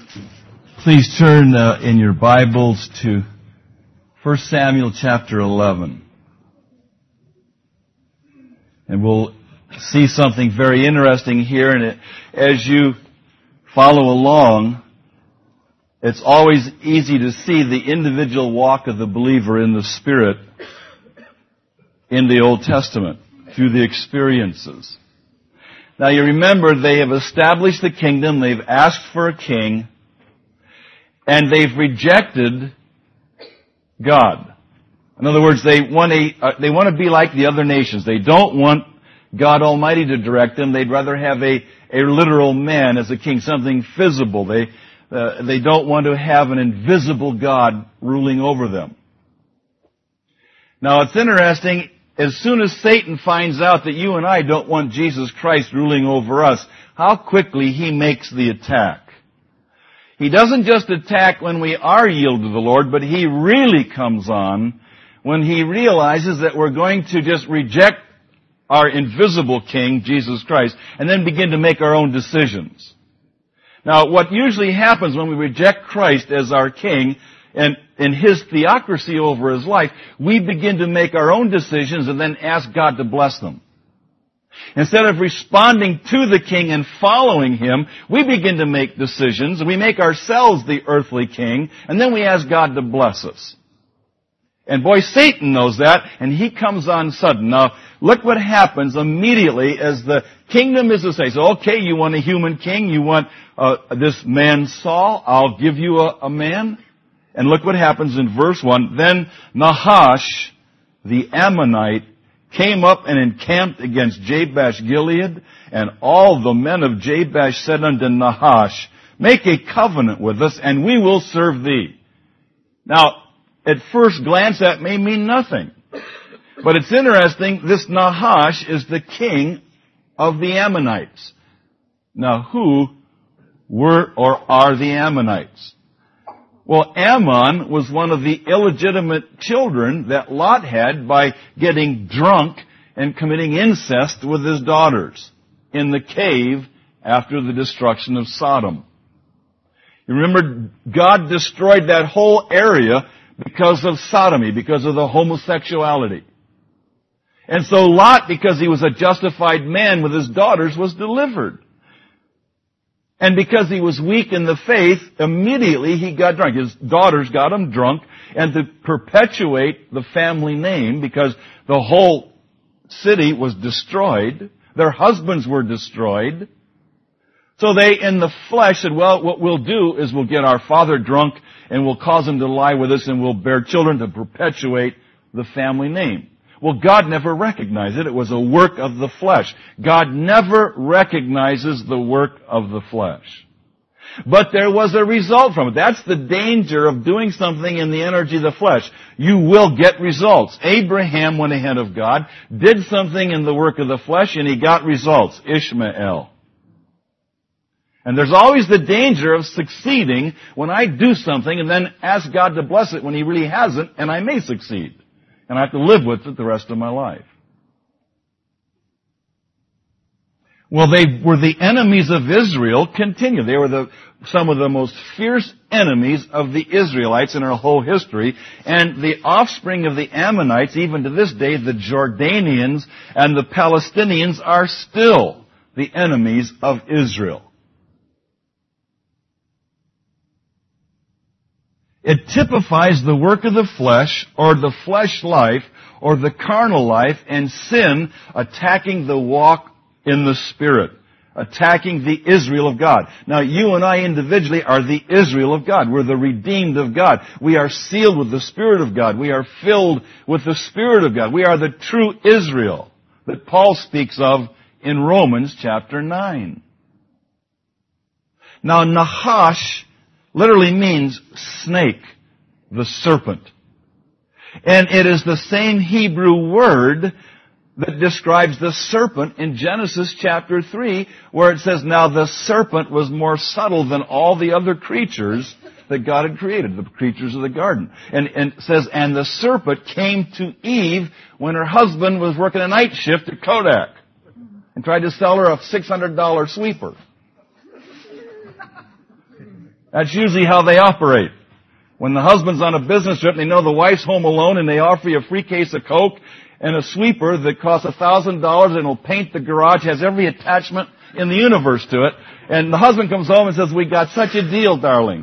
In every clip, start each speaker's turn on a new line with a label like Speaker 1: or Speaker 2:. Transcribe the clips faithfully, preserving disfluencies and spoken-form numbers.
Speaker 1: Please turn uh, in your Bibles to First Samuel chapter eleven. And we'll see something very interesting here. And it, as you follow along, it's always easy to see the individual walk of the believer in the Spirit in the Old Testament through the experiences. Now you remember they have established the kingdom, they've asked for a king, and they've rejected God. In other words, they want a, uh, they want to be like the other nations. They don't want God Almighty to direct them. They'd rather have a, a literal man as a king, something visible. They, uh, they don't want to have an invisible God ruling over them. Now it's interesting, as soon as Satan finds out that you and I don't want Jesus Christ ruling over us, how quickly he makes the attack. He doesn't just attack when we are yielded to the Lord, but he really comes on when he realizes that we're going to just reject our invisible King, Jesus Christ, and then begin to make our own decisions. Now, what usually happens when we reject Christ as our King and in his theocracy over his life, we begin to make our own decisions and then ask God to bless them. Instead of responding to the king and following him, we begin to make decisions. We make ourselves the earthly king, and then we ask God to bless us. And boy, Satan knows that, and he comes on sudden. Now, look what happens immediately as the kingdom is to say, so okay, you want a human king, you want uh, this man Saul, I'll give you a, a man. And look what happens in verse one. Then Nahash, the Ammonite, came up and encamped against Jabesh Gilead, and all the men of Jabesh said unto Nahash, make a covenant with us, and we will serve thee. Now, at first glance, that may mean nothing. But it's interesting, this Nahash is the king of the Ammonites. Now, who were or are the Ammonites? Well, Ammon was one of the illegitimate children that Lot had by getting drunk and committing incest with his daughters in the cave after the destruction of Sodom. You remember, God destroyed that whole area because of sodomy, because of the homosexuality. And so Lot, because he was a justified man with his daughters, was delivered. And because he was weak in the faith, immediately he got drunk. His daughters got him drunk, and to perpetuate the family name, because the whole city was destroyed, their husbands were destroyed. So they, in the flesh, said, well, what we'll do is we'll get our father drunk, and we'll cause him to lie with us, and we'll bear children to perpetuate the family name. Well, God never recognized it. It was a work of the flesh. God never recognizes the work of the flesh. But there was a result from it. That's the danger of doing something in the energy of the flesh. You will get results. Abraham went ahead of God, did something in the work of the flesh, and he got results. Ishmael. And there's always the danger of succeeding when I do something and then ask God to bless it when he really hasn't, and I may succeed. And I have to live with it the rest of my life. Well, they were the enemies of Israel continue. They were the, some of the most fierce enemies of the Israelites in our whole history. And the offspring of the Ammonites, even to this day, the Jordanians and the Palestinians, are still the enemies of Israel. It typifies the work of the flesh, or the flesh life, or the carnal life, and sin attacking the walk in the Spirit, attacking the Israel of God. Now, you and I individually are the Israel of God. We're the redeemed of God. We are sealed with the Spirit of God. We are filled with the Spirit of God. We are the true Israel that Paul speaks of in Romans chapter nine. Now, Nahash literally means snake, the serpent. And it is the same Hebrew word that describes the serpent in Genesis chapter three, where it says, now the serpent was more subtle than all the other creatures that God had created, the creatures of the garden. And, and it says, and the serpent came to Eve when her husband was working a night shift at Kodak and tried to sell her a six hundred dollars sweeper. That's usually how they operate. When the husband's on a business trip and they know the wife's home alone and they offer you a free case of Coke and a sweeper that costs a thousand dollars and will paint the garage, has every attachment in the universe to it, and the husband comes home and says, "We got such a deal, darling."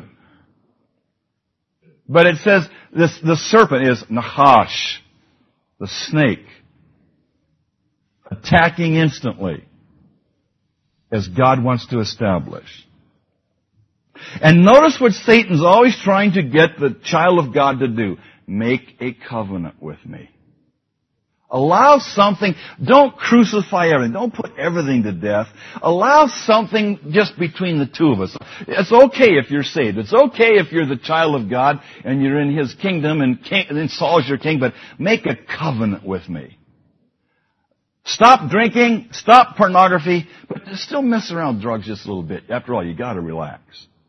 Speaker 1: But it says this, the serpent is Nahash, the snake, attacking instantly, as God wants to establish. And notice what Satan's always trying to get the child of God to do. Make a covenant with me. Allow something, don't crucify everything, don't put everything to death. Allow something just between the two of us. It's okay if you're saved. It's okay if you're the child of God and you're in His kingdom and, king, and Saul's your king, but make a covenant with me. Stop drinking, stop pornography, but still mess around with drugs just a little bit. After all, you gotta relax.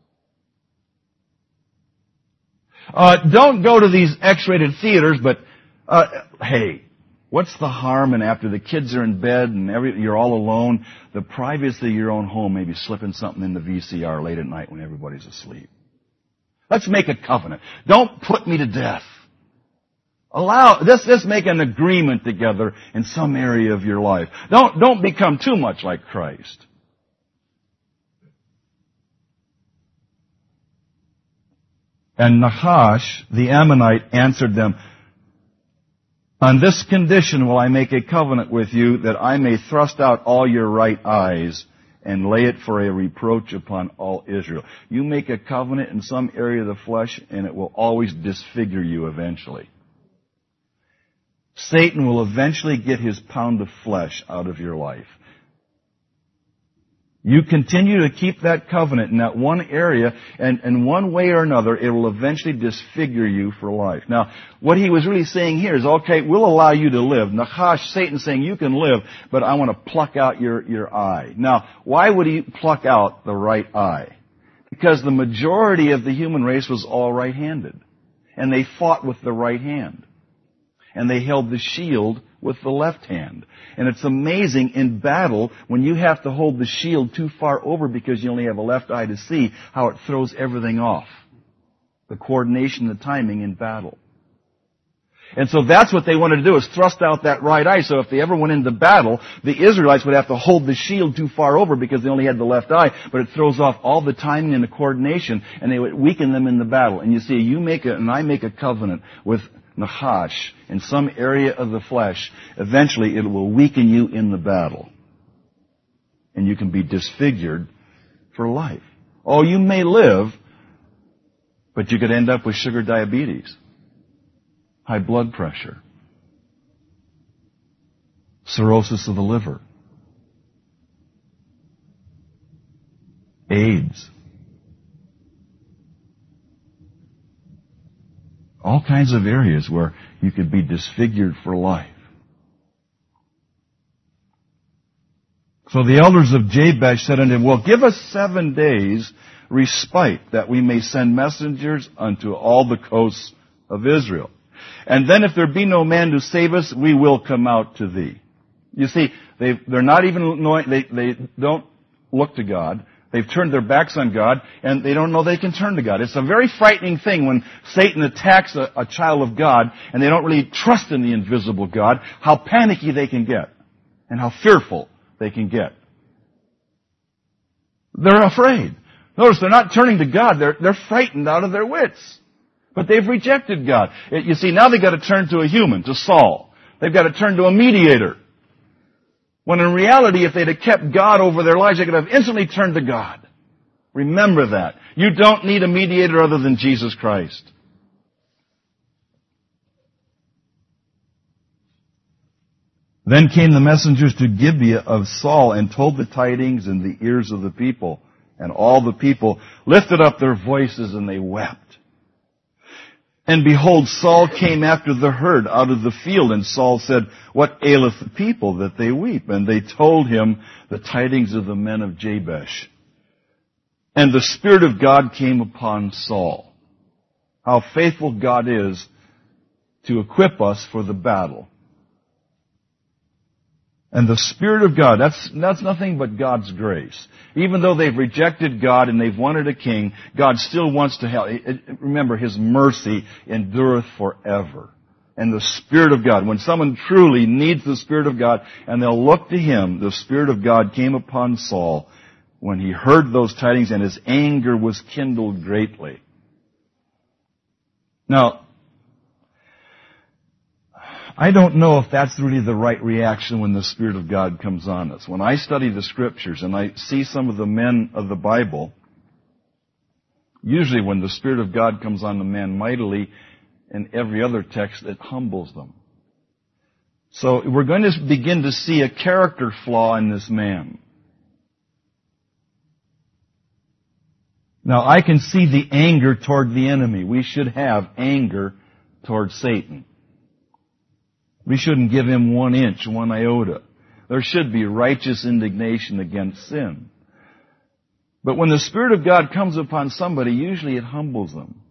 Speaker 1: Uh, don't go to these X-rated theaters, but, uh, hey, what's the harm in after the kids are in bed and every, you're all alone, the privacy of your own home, maybe slipping something in the V C R late at night when everybody's asleep. Let's make a covenant. Don't put me to death. Allow, let's, let's make an agreement together in some area of your life. Don't, don't become too much like Christ. And Nahash, the Ammonite, answered them, "On this condition will I make a covenant with you, that I may thrust out all your right eyes and lay it for a reproach upon all Israel." You make a covenant in some area of the flesh, and it will always disfigure you eventually. Satan will eventually get his pound of flesh out of your life. You continue to keep that covenant in that one area, and in one way or another, it will eventually disfigure you for life. Now, what he was really saying here is, okay, we'll allow you to live. Nahash, Satan's saying, you can live, but I want to pluck out your, your eye. Now, why would he pluck out the right eye? Because the majority of the human race was all right-handed. And they fought with the right hand. And they held the shield with the left hand. And it's amazing in battle, when you have to hold the shield too far over because you only have a left eye to see, how it throws everything off. The coordination, the timing in battle. And so that's what they wanted to do, is thrust out that right eye. So if they ever went into battle, the Israelites would have to hold the shield too far over because they only had the left eye, but it throws off all the timing and the coordination, and they would weaken them in the battle. And you see, you make a, and I make a covenant with Nahash in some area of the flesh, eventually it will weaken you in the battle. And you can be disfigured for life. Oh, you may live, but you could end up with sugar diabetes, high blood pressure, cirrhosis of the liver, AIDS, all kinds of areas where you could be disfigured for life. So the elders of Jabesh said unto him, well, give us seven days respite, that we may send messengers unto all the coasts of Israel. And then if there be no man to save us, we will come out to thee. You see, they've, they're not even knowing, they, they don't look to God. They've turned their backs on God, and they don't know they can turn to God. It's a very frightening thing when Satan attacks a, a child of God, and they don't really trust in the invisible God, how panicky they can get, and how fearful they can get. They're afraid. Notice they're not turning to God. They're, they're frightened out of their wits. But they've rejected God. It, you see, now they've got to turn to a human, to Saul. They've got to turn to a mediator. When in reality, if they'd have kept God over their lives, they could have instantly turned to God. Remember that. You don't need a mediator other than Jesus Christ. Then came the messengers to Gibeah of Saul and told the tidings in the ears of the people. And all the people lifted up their voices and they wept. And behold, Saul came after the herd out of the field, and Saul said, what aileth the people that they weep? And they told him the tidings of the men of Jabesh. And the Spirit of God came upon Saul. How faithful God is to equip us for the battle. And the Spirit of God, that's, that's nothing but God's grace. Even though they've rejected God and they've wanted a king, God still wants to help. Remember, His mercy endureth forever. And the Spirit of God, when someone truly needs the Spirit of God and they'll look to Him, the Spirit of God came upon Saul when he heard those tidings, and his anger was kindled greatly. Now, I don't know if that's really the right reaction when the Spirit of God comes on us. When I study the Scriptures and I see some of the men of the Bible, usually when the Spirit of God comes on the man mightily, in every other text, it humbles them. So we're going to begin to see a character flaw in this man. Now, I can see the anger toward the enemy. We should have anger toward Satan. We shouldn't give him one inch, one iota. There should be righteous indignation against sin. But when the Spirit of God comes upon somebody, usually it humbles them.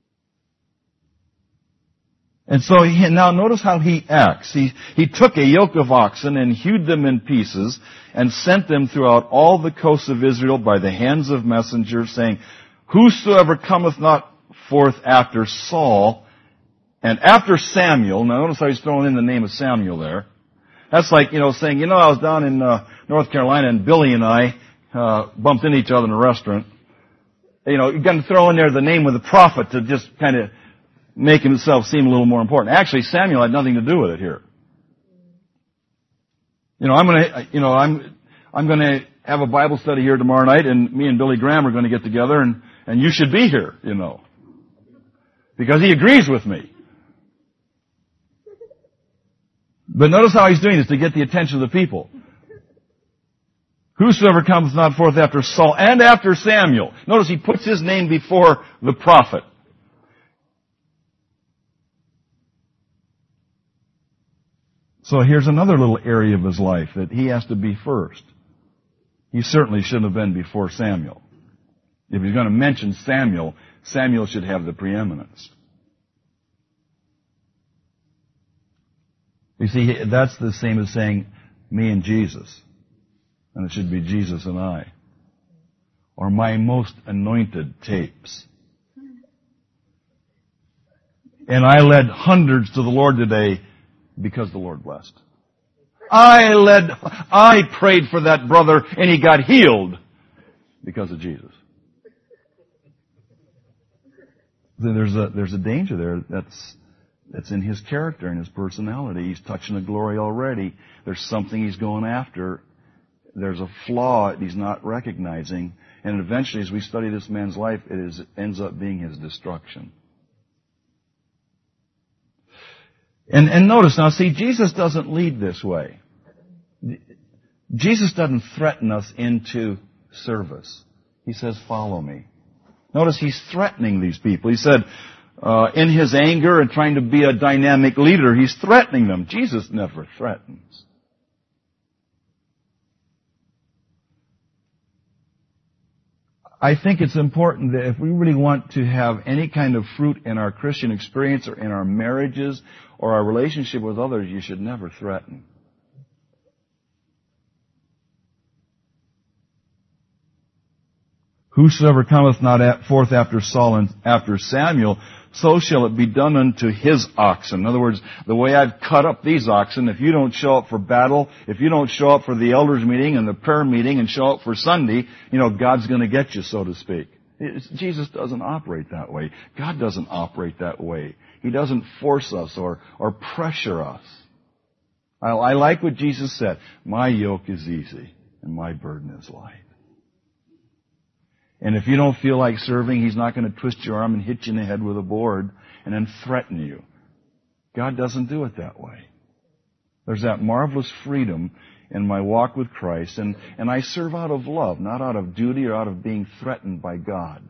Speaker 1: And so he, now notice how he acts. He, he took a yoke of oxen and hewed them in pieces and sent them throughout all the coasts of Israel by the hands of messengers, saying, whosoever cometh not forth after Saul and after Samuel. Now notice how he's throwing in the name of Samuel there. That's like, you know, saying, you know, I was down in uh, North Carolina and Billy and I uh, bumped into each other in a restaurant. You know, you're going to throw in there the name of the prophet to just kind of make himself seem a little more important. Actually, Samuel had nothing to do with it here. You know, I'm gonna, you know, I'm, I'm gonna have a Bible study here tomorrow night, and me and Billy Graham are gonna get together, and, and you should be here, you know. Because he agrees with me. But notice how he's doing this to get the attention of the people. Whosoever comes not forth after Saul and after Samuel. Notice he puts his name before the prophet. So here's another little area of his life that he has to be first. He certainly shouldn't have been before Samuel. If he's going to mention Samuel, Samuel should have the preeminence. You see, that's the same as saying me and Jesus. And it should be Jesus and I. Or my most anointed tapes. And I led hundreds to the Lord today because the Lord blessed. I led, I prayed for that brother and he got healed because of Jesus. There's a, there's a danger there that's, that's in his character and his personality. He's touching the glory already. There's something he's going after. There's a flaw he's not recognizing. And eventually, as we study this man's life, it is, ends up being his destruction. And, and notice now, see, Jesus doesn't lead this way. Jesus doesn't threaten us into service. He says, follow me. Notice he's threatening these people. He said, uh, in his anger and trying to be a dynamic leader, he's threatening them. Jesus never threatens. I think it's important that if we really want to have any kind of fruit in our Christian experience or in our marriages or our relationship with others, you should never threaten. Whosoever cometh not forth after Saul and after Samuel, so shall it be done unto his oxen. In other words, the way I've cut up these oxen, if you don't show up for battle, if you don't show up for the elders meeting and the prayer meeting and show up for Sunday, you know, God's going to get you, so to speak. It's, Jesus doesn't operate that way. God doesn't operate that way. He doesn't force us or, or pressure us. I, I like what Jesus said. My yoke is easy and my burden is light. And if you don't feel like serving, He's not going to twist your arm and hit you in the head with a board and then threaten you. God doesn't do it that way. There's that marvelous freedom in my walk with Christ, and, and I serve out of love, not out of duty or out of being threatened by God.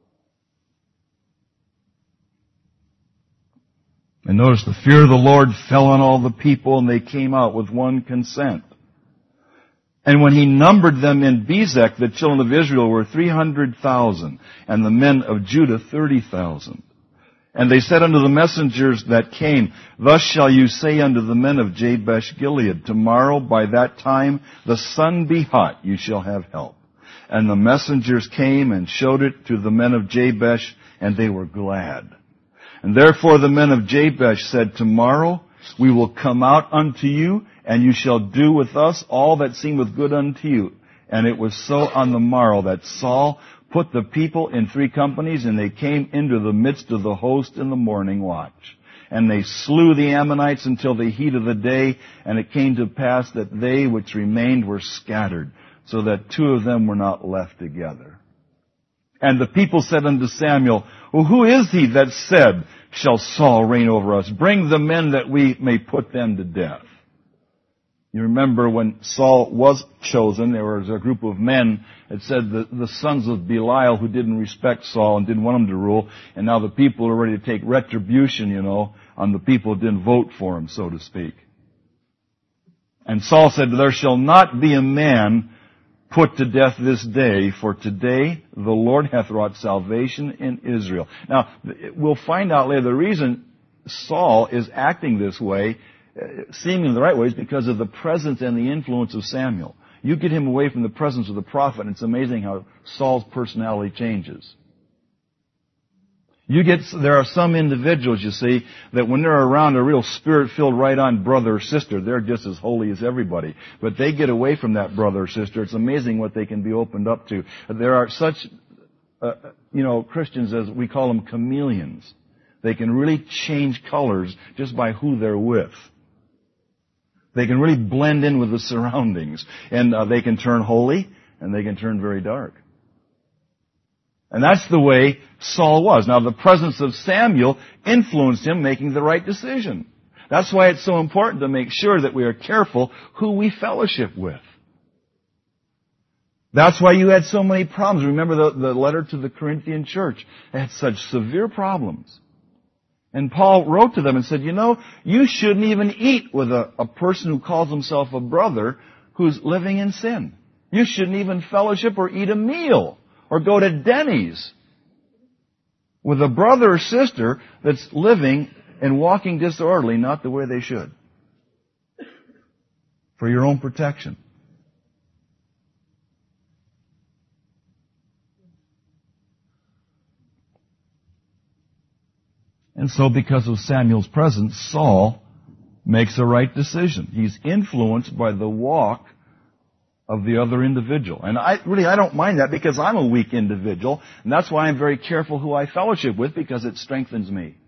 Speaker 1: And notice the fear of the Lord fell on all the people, and they came out with one consent. And when he numbered them in Bezek, the children of Israel were three hundred thousand, and the men of Judah thirty thousand. And they said unto the messengers that came, Thus shall you say unto the men of Jabesh Gilead, Tomorrow by that time the sun be hot, you shall have help. And the messengers came and showed it to the men of Jabesh, and they were glad. And therefore the men of Jabesh said, Tomorrow we will come out unto you, and you shall do with us all that seemeth good unto you. And it was so on the morrow that Saul put the people in three companies, and they came into the midst of the host in the morning watch. And they slew the Ammonites until the heat of the day, and it came to pass that they which remained were scattered, so that two of them were not left together. And the people said unto Samuel, Well, who is he that said, Shall Saul reign over us? Bring the men that we may put them to death. You remember when Saul was chosen, there was a group of men, it said the, the sons of Belial who didn't respect Saul and didn't want him to rule, and now the people are ready to take retribution, you know, on the people who didn't vote for him, so to speak. And Saul said, There shall not be a man put to death this day, for today the Lord hath wrought salvation in Israel. Now, we'll find out later the reason Saul is acting this way, seemingly the right way, is because of the presence and the influence of Samuel. You get him away from the presence of the prophet, and it's amazing how Saul's personality changes. You get, there are some individuals, you see, that when they're around a real spirit-filled, right-on brother or sister, they're just as holy as everybody. But they get away from that brother or sister. It's amazing what they can be opened up to. There are such, uh, you know, Christians, as we call them, chameleons. They can really change colors just by who they're with. They can really blend in with the surroundings. And uh, they can turn holy, and they can turn very dark. And that's the way Saul was. Now, the presence of Samuel influenced him making the right decision. That's why it's so important to make sure that we are careful who we fellowship with. That's why you had so many problems. Remember the, the letter to the Corinthian church. It had such severe problems. And Paul wrote to them and said, you know, you shouldn't even eat with a, a person who calls himself a brother who's living in sin. You shouldn't even fellowship or eat a meal or go to Denny's with a brother or sister that's living and walking disorderly, not the way they should. For your own protection. And so because of Samuel's presence, Saul makes a right decision. He's influenced by the walk of the other individual. And I really, I don't mind that because I'm a weak individual, and that's why I'm very careful who I fellowship with, because it strengthens me.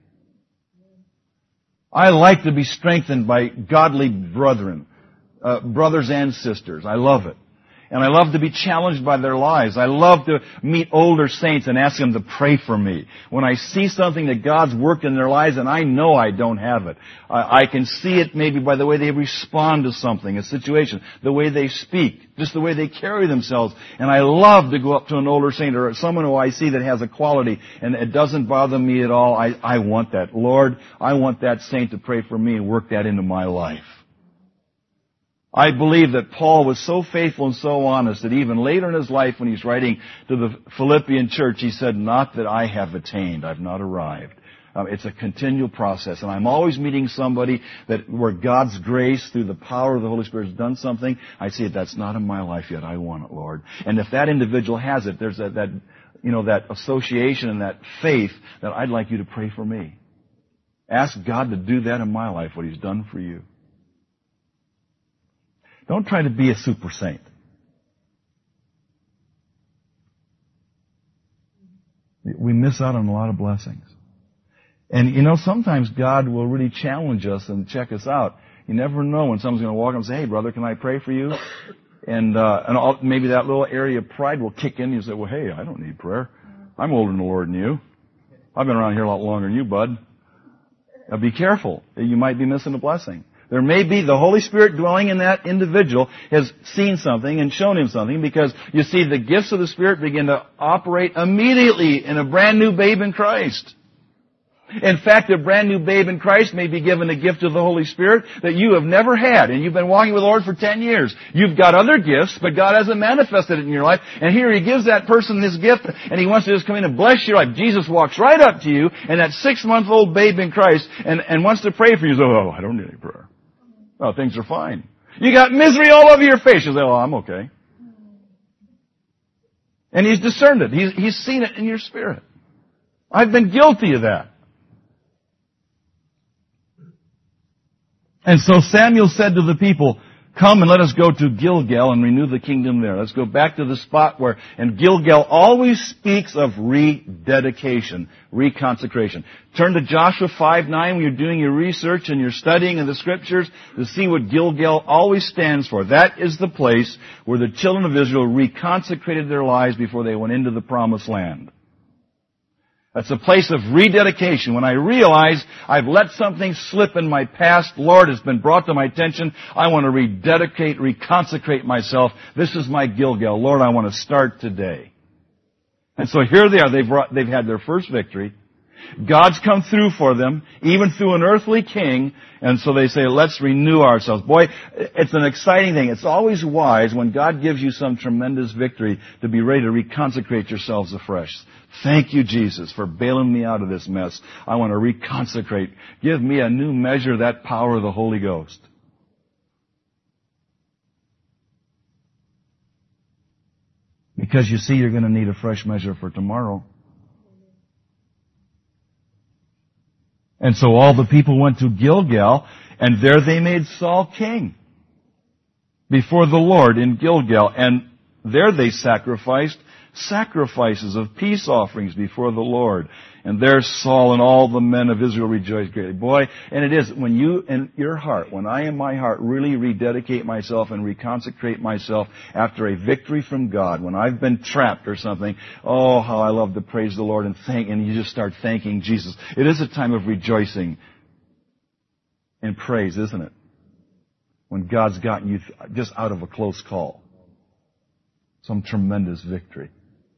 Speaker 1: I like to be strengthened by godly brethren, uh, brothers and sisters. I love it. And I love to be challenged by their lives. I love to meet older saints and ask them to pray for me. When I see something that God's worked in their lives and I know I don't have it, I, I can see it maybe by the way they respond to something, a situation, the way they speak, just the way they carry themselves. And I love to go up to an older saint or someone who I see that has a quality and it doesn't bother me at all. I, I want that. Lord, I want that saint to pray for me and work that into my life. I believe that Paul was so faithful and so honest that even later in his life when he's writing to the Philippian church, he said, not that I have attained, I've not arrived. Um, it's a continual process, and I'm always meeting somebody that where God's grace through the power of the Holy Spirit has done something. I see it, that's not in my life yet. I want it, Lord. And if that individual has it, there's that, that you know, that association and that faith that I'd like you to pray for me. Ask God to do that in my life, what He's done for you. Don't try to be a super saint. We miss out on a lot of blessings. And you know, sometimes God will really challenge us and check us out. You never know when someone's going to walk up and say, hey brother, can I pray for you? And, uh, and all, maybe that little area of pride will kick in. You say, well, hey, I don't need prayer. I'm older in the Lord than you. I've been around here a lot longer than you, bud. Now be careful. You might be missing a blessing. There may be the Holy Spirit dwelling in that individual has seen something and shown him something, because you see the gifts of the Spirit begin to operate immediately in a brand new babe in Christ. In fact, a brand new babe in Christ may be given a gift of the Holy Spirit that you have never had, and you've been walking with the Lord for ten years. You've got other gifts, but God hasn't manifested it in your life, and here He gives that person this gift, and He wants to just come in and bless your life. Jesus walks right up to you, and that six-month-old babe in Christ, and, and wants to pray for you. So, oh, I don't need any prayer. Oh, things are fine. You got misery all over your face. You say, oh, I'm okay. And He's discerned it. He's, he's seen it in your spirit. I've been guilty of that. And so Samuel said to the people, come and let us go to Gilgal and renew the kingdom there. Let's go back to the spot where, and Gilgal always speaks of rededication, reconsecration. Turn to Joshua five nine when you're doing your research and you're studying in the Scriptures to see what Gilgal always stands for. That is the place where the children of Israel reconsecrated their lives before they went into the Promised Land. That's a place of rededication. When I realize I've let something slip in my past, Lord, it's been brought to my attention, I want to rededicate, reconsecrate myself. This is my Gilgal. Lord, I want to start today. And so here they are. They've, brought, they've had their first victory. God's come through for them, even through an earthly king, and so they say, let's renew ourselves. Boy, it's an exciting thing. It's always wise when God gives you some tremendous victory to be ready to reconsecrate yourselves afresh. Thank you, Jesus, for bailing me out of this mess. I want to reconsecrate. Give me a new measure of that power of the Holy Ghost. Because you see, you're going to need a fresh measure for tomorrow. And so all the people went to Gilgal, and there they made Saul king before the Lord in Gilgal. And there they sacrificed sacrifices of peace offerings before the Lord. And there Saul and all the men of Israel rejoiced greatly. Boy, and it is, when you in your heart, when I in my heart really rededicate myself and reconsecrate myself after a victory from God, when I've been trapped or something, oh, how I love to praise the Lord and thank, and you just start thanking Jesus. It is a time of rejoicing and praise, isn't it? When God's gotten you just out of a close call. Some tremendous victory.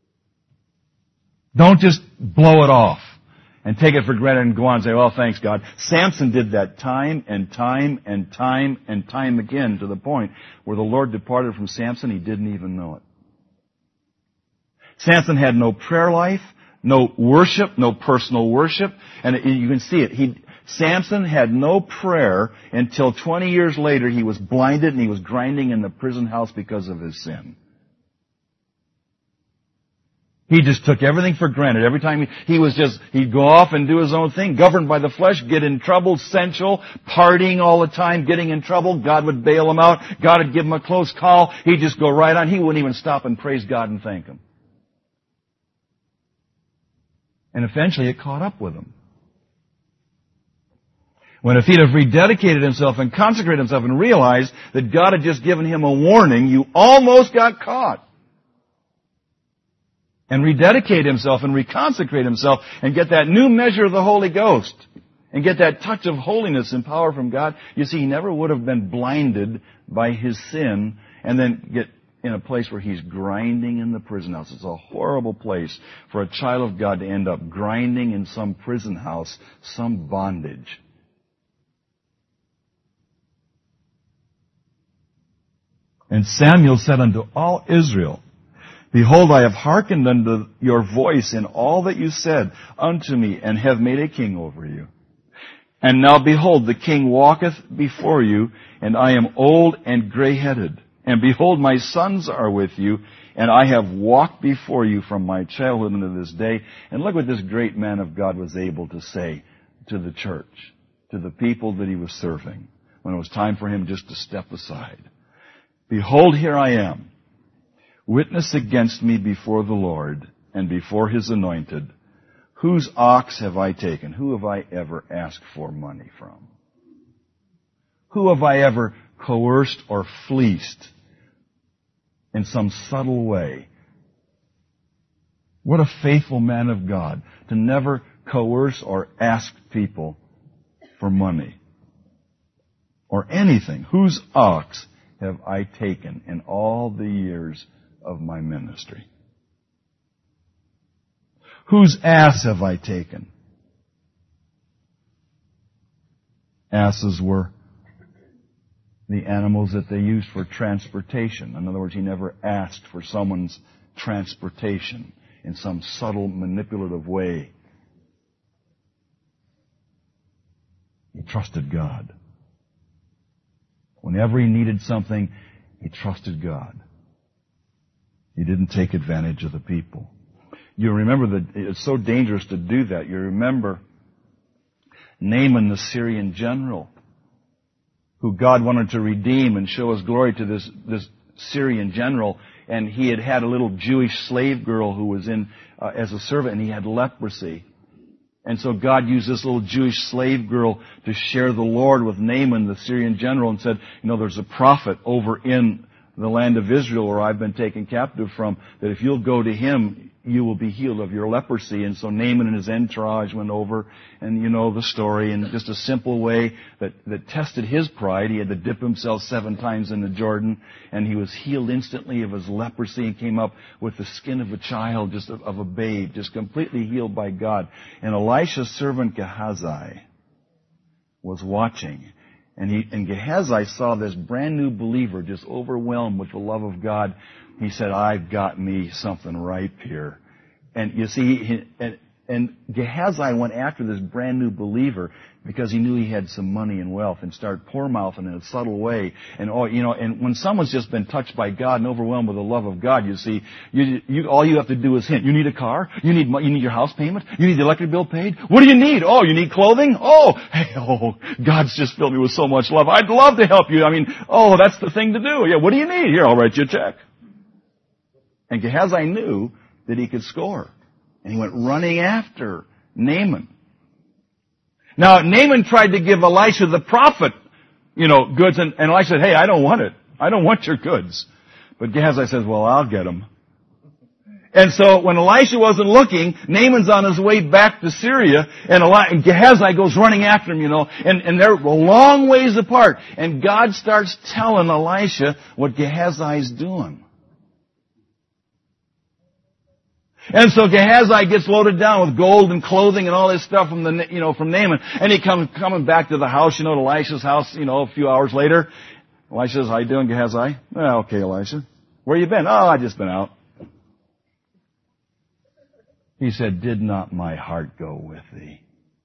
Speaker 1: Don't just blow it off and take it for granted and go on and say, well, thanks, God. Samson did that time and time and time and time again to the point where the Lord departed from Samson. He didn't even know it. Samson had no prayer life, no worship, no personal worship. And you can see it. He, Samson had no prayer until twenty years later he was blinded and he was grinding in the prison house because of his sin. He just took everything for granted. Every time he, he was just, he'd go off and do his own thing, governed by the flesh, get in trouble, sensual, partying all the time, getting in trouble. God would bail him out. God would give him a close call. He'd just go right on. He wouldn't even stop and praise God and thank Him. And eventually it caught up with him. When if he'd have rededicated himself and consecrated himself and realized that God had just given him a warning, you almost got caught. And rededicate himself and reconsecrate himself and get that new measure of the Holy Ghost and get that touch of holiness and power from God. You see, he never would have been blinded by his sin and then get in a place where he's grinding in the prison house. It's a horrible place for a child of God to end up grinding in some prison house, some bondage. And Samuel said unto all Israel, Behold, I have hearkened unto your voice in all that you said unto me, and have made a king over you. And now behold, the king walketh before you, and I am old and gray-headed. And behold, my sons are with you, and I have walked before you from my childhood unto this day. And look what this great man of God was able to say to the church, to the people that he was serving, when it was time for him just to step aside. Behold, here I am. Witness against me before the Lord and before His anointed. Whose ox have I taken? Who have I ever asked for money from? Who have I ever coerced or fleeced in some subtle way? What a faithful man of God to never coerce or ask people for money or anything. Whose ox have I taken in all the years of my ministry? Whose ass have I taken? Asses were the animals that they used for transportation. In other words, he never asked for someone's transportation in some subtle, manipulative way. He trusted God. Whenever he needed something, he trusted God. He didn't take advantage of the people. You remember that it's so dangerous to do that. You remember Naaman, the Syrian general, who God wanted to redeem and show his glory to this, this Syrian general. And he had had a little Jewish slave girl who was in uh, as a servant, and he had leprosy. And so God used this little Jewish slave girl to share the Lord with Naaman, the Syrian general, and said, you know, there's a prophet over in the land of Israel where I've been taken captive from, that if you'll go to him, you will be healed of your leprosy. And so Naaman and his entourage went over, and you know the story, in just a simple way that, that tested his pride. He had to dip himself seven times in the Jordan, and he was healed instantly of his leprosy and came up with the skin of a child, just of, of a babe, just completely healed by God. And Elisha's servant Gehazi was watching. And he, and Gehazi saw this brand new believer just overwhelmed with the love of God. He said, I've got me something ripe here. And you see, he, and, and Gehazi went after this brand new believer because he knew he had some money and wealth, and started poor-mouthing in a subtle way. And oh, you know, and when someone's just been touched by God and overwhelmed with the love of God, you see, you, you, all you have to do is hint. You need a car? You need, you need your house payment? You need the electric bill paid? What do you need? Oh, you need clothing? Oh, hey, oh, God's just filled me with so much love. I'd love to help you. I mean, oh, that's the thing to do. Yeah, what do you need? Here, I'll write you a check. And Gehazi knew that he could score. And he went running after Naaman. Now, Naaman tried to give Elisha the prophet, you know, goods, and, and Elisha said, hey, I don't want it. I don't want your goods. But Gehazi says, well, I'll get them. And so when Elisha wasn't looking, Naaman's on his way back to Syria, and, Eli- and Gehazi goes running after him, you know, and, and they're a long ways apart. And God starts telling Elisha what Gehazi's doing. And so Gehazi gets loaded down with gold and clothing and all this stuff from the, you know, from Naaman. And he comes, coming back to the house, you know, to Elisha's house, you know, a few hours later. Elisha says, how you doing, Gehazi? Oh, okay, Elisha. Where you been? Oh, I just been out. He said, did not my heart go with thee?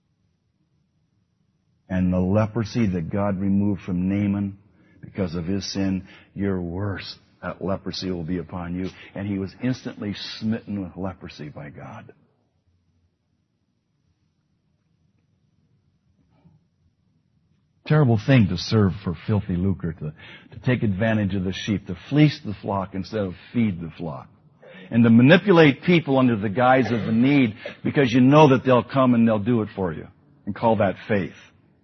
Speaker 1: And the leprosy that God removed from Naaman because of his sin, you're worse. That leprosy will be upon you. And he was instantly smitten with leprosy by God. Terrible thing to serve for filthy lucre, to, to take advantage of the sheep, to fleece the flock instead of feed the flock. And to manipulate people under the guise of the need because you know that they'll come and they'll do it for you. And call that faith.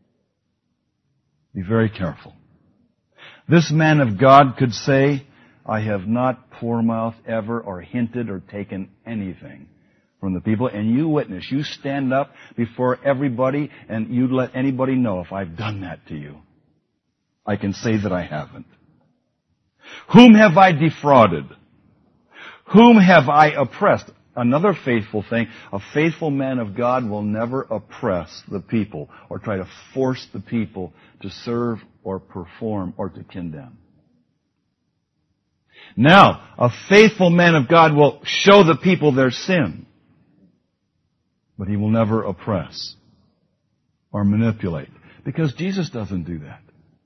Speaker 1: Be very careful. This man of God could say, I have not poor-mouthed ever or hinted or taken anything from the people. And you witness, you stand up before everybody and you let anybody know if I've done that to you. I can say that I haven't. Whom have I defrauded? Whom have I oppressed? Another faithful thing, a faithful man of God will never oppress the people or try to force the people to serve or perform or to condemn. Now, a faithful man of God will show the people their sin, but he will never oppress or manipulate, because Jesus doesn't do that.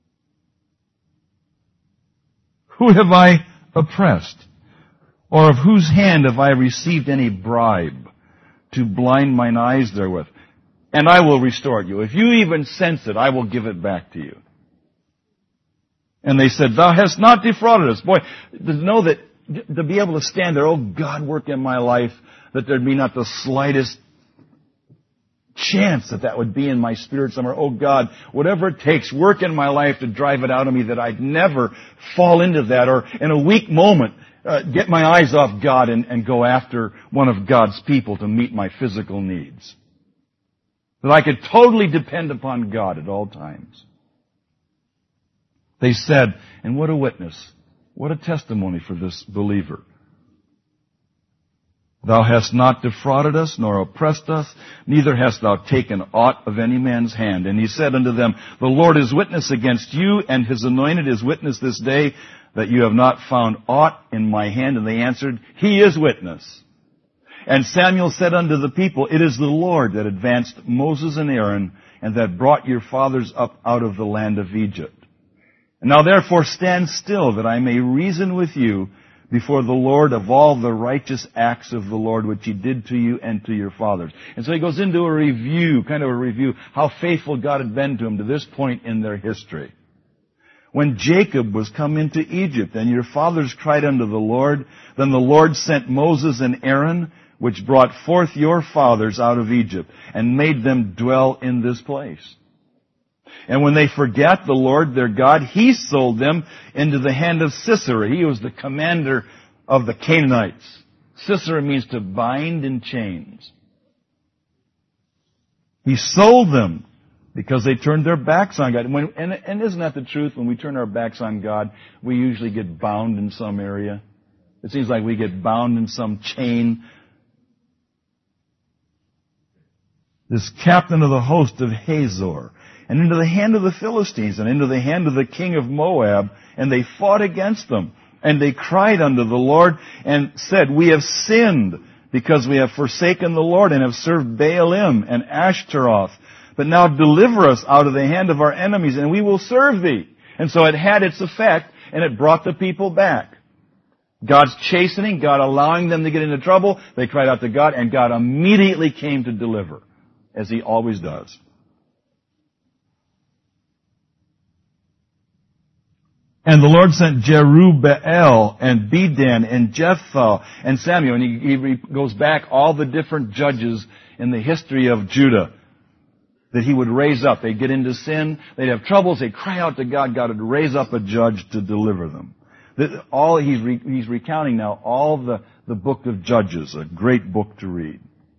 Speaker 1: Who have I oppressed? Or of whose hand have I received any bribe to blind mine eyes therewith? And I will restore it you. If you even sense it, I will give it back to you. And they said, thou hast not defrauded us. Boy, to know that, to be able to stand there, oh God, work in my life, that there'd be not the slightest chance that that would be in my spirit somewhere. Oh God, whatever it takes, work in my life to drive it out of me, that I'd never fall into that, or in a weak moment, uh, get my eyes off God and, and go after one of God's people to meet my physical needs. That I could totally depend upon God at all times. They said, and what a witness, what a testimony for this believer. Thou hast not defrauded us, nor oppressed us, neither hast thou taken aught of any man's hand. And he said unto them, The Lord is witness against you, and his anointed is witness this day, that you have not found aught in my hand. And they answered, He is witness. And Samuel said unto the people, It is the Lord that advanced Moses and Aaron, and that brought your fathers up out of the land of Egypt. And now therefore stand still, that I may reason with you before the Lord of all the righteous acts of the Lord which He did to you and to your fathers. And so he goes into a review, kind of a review, how faithful God had been to him to this point in their history. When Jacob was come into Egypt, and your fathers cried unto the Lord, then the Lord sent Moses and Aaron, which brought forth your fathers out of Egypt, and made them dwell in this place. And when they forgat the Lord their God, He sold them into the hand of Sisera. He was the commander of the Canaanites. Sisera means to bind in chains. He sold them because they turned their backs on God. And, when, and, and isn't that the truth? When we turn our backs on God, we usually get bound in some area. It seems like we get bound in some chain. This captain of the host of Hazor, and into the hand of the Philistines, and into the hand of the king of Moab, and they fought against them. And they cried unto the Lord, and said, We have sinned, because we have forsaken the Lord, and have served Baalim and Ashtaroth. But now deliver us out of the hand of our enemies, and we will serve Thee. And so it had its effect, and it brought the people back. God's chastening, God allowing them to get into trouble, they cried out to God, and God immediately came to deliver, as He always does. And the Lord sent Jerubbaal and Bedan and Jephthah and Samuel. And he, he goes back all the different judges in the history of Judah that He would raise up. They'd get into sin. They'd have troubles. They'd cry out to God. God would raise up a judge to deliver them. That all he's, re, he's recounting now all the, the book of Judges, a great book to read.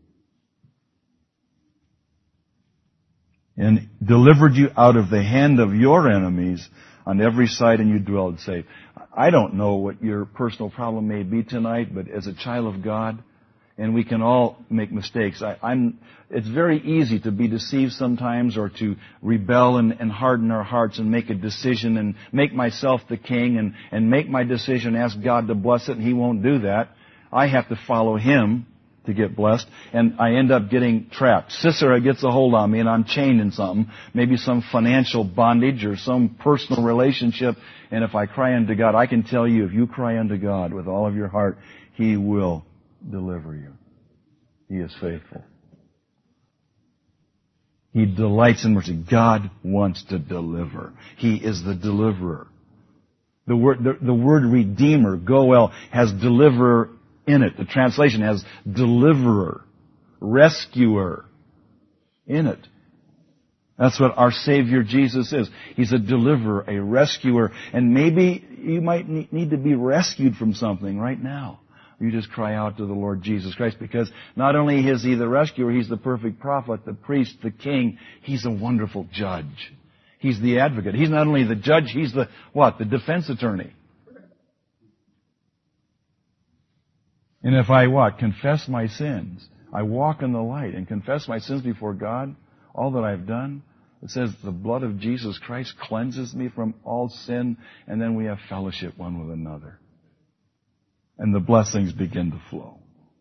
Speaker 1: And delivered you out of the hand of your enemies on every side, and you dwelled safe. I don't know what your personal problem may be tonight, but as a child of God, and we can all make mistakes. I, I'm, it's very easy to be deceived sometimes, or to rebel and, and harden our hearts and make a decision and make myself the king and, and make my decision, ask God to bless it, and He won't do that. I have to follow Him to get blessed, and I end up getting trapped. Sisera gets a hold on me, and I'm chained in something, maybe some financial bondage or some personal relationship, and if I cry unto God, I can tell you, if you cry unto God with all of your heart, He will deliver you. He is faithful. He delights in mercy. God wants to deliver. He is the deliverer. The word, the, the word redeemer, goel, has deliverer in it. The translation has deliverer, rescuer in it. That's what our Savior Jesus is. He's a deliverer, a rescuer. And maybe you might need to be rescued from something right now. You just cry out to the Lord Jesus Christ, because not only is He the rescuer, He's the perfect prophet, the priest, the king. He's a wonderful judge. He's the advocate. He's not only the judge, He's the, what? The defense attorney. And if I what? Confess my sins. I walk in the light and confess my sins before God, all that I've done. It says the blood of Jesus Christ cleanses me from all sin, and then we have fellowship one with another. And the blessings begin to flow.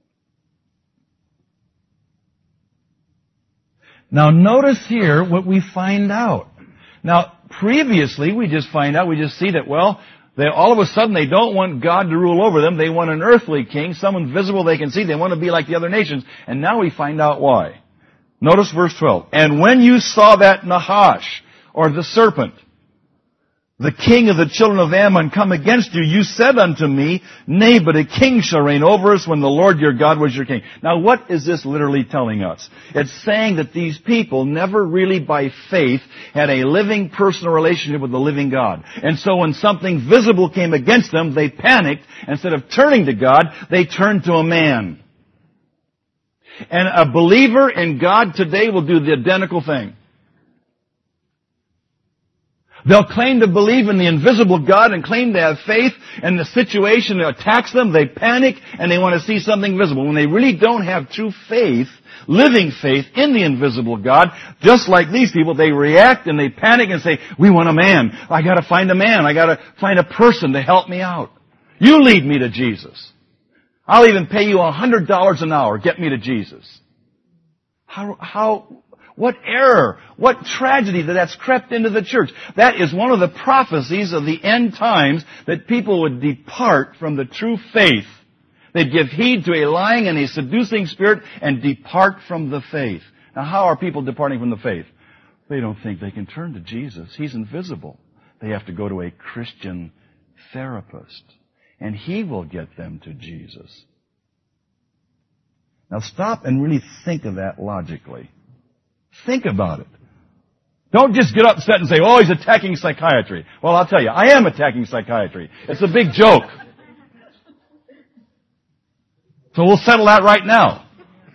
Speaker 1: Now notice here what we find out. Now previously we just find out, we just see that, well, They, all of a sudden, they don't want God to rule over them. They want an earthly king, someone visible they can see. They want to be like the other nations. And now we find out why. Notice verse twelve. And when you saw that Nahash, or the serpent, the king of the children of Ammon, come against you, you said unto me, Nay, but a king shall reign over us when the Lord your God was your king. Now what is this literally telling us? It's saying that these people never really by faith had a living personal relationship with the living God. And so when something visible came against them, they panicked. Instead of turning to God, they turned to a man. And a believer in God today will do the identical thing. They'll claim to believe in the invisible God and claim to have faith, and the situation attacks them, they panic, and they want to see something visible. When they really don't have true faith, living faith in the invisible God, just like these people, they react and they panic and say, we want a man. I gotta find a man. I gotta find a person to help me out. You lead me to Jesus. I'll even pay you a hundred dollars an hour. Get me to Jesus. How, how, what error, what tragedy that that's crept into the church. That is one of the prophecies of the end times, that people would depart from the true faith. They'd give heed to a lying and a seducing spirit and depart from the faith. Now, how are people departing from the faith? They don't think they can turn to Jesus. He's invisible. They have to go to a Christian therapist, and he will get them to Jesus. Now, stop and really think of that logically. Think about it. Don't just get upset and say, oh, he's attacking psychiatry. Well, I'll tell you, I am attacking psychiatry. It's a big joke. So we'll settle that right now.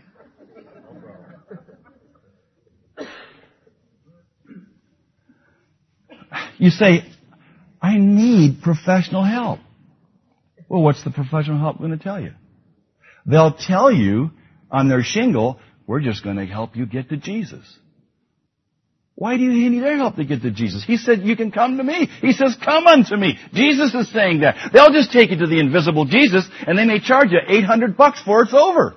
Speaker 1: You say, I need professional help. Well, what's the professional help going to tell you? They'll tell you on their shingle, we're just going to help you get to Jesus. Why do you need their help to get to Jesus? He said, you can come to me. He says, come unto me. Jesus is saying that. They'll just take you to the invisible Jesus, and they may charge you eight hundred bucks for it's over.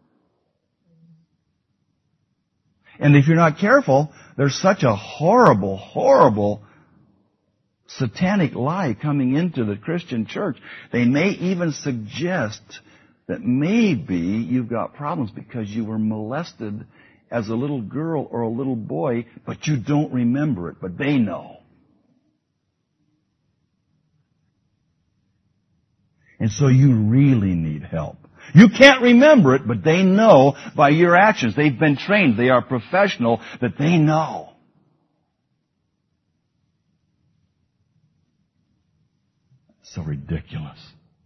Speaker 1: And if you're not careful, there's such a horrible, horrible satanic lie coming into the Christian church. They may even suggest that maybe you've got problems because you were molested as a little girl or a little boy, but you don't remember it, but they know. And so you really need help. You can't remember it, but they know by your actions. They've been trained. They are professional, that they know. So ridiculous.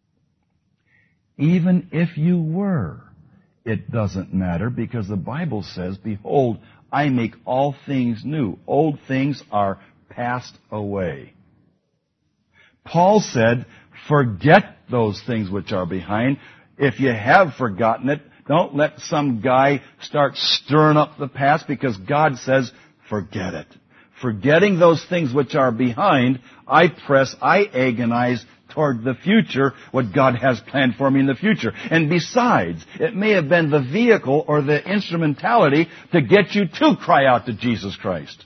Speaker 1: Even if you were, it doesn't matter, because the Bible says, behold, I make all things new. Old things are passed away. Paul said, forget those things which are behind. If you have forgotten it, don't let some guy start stirring up the past, because God says, forget it. Forgetting those things which are behind, I press, I agonize toward the future, what God has planned for me in the future. And besides, it may have been the vehicle or the instrumentality to get you to cry out to Jesus Christ.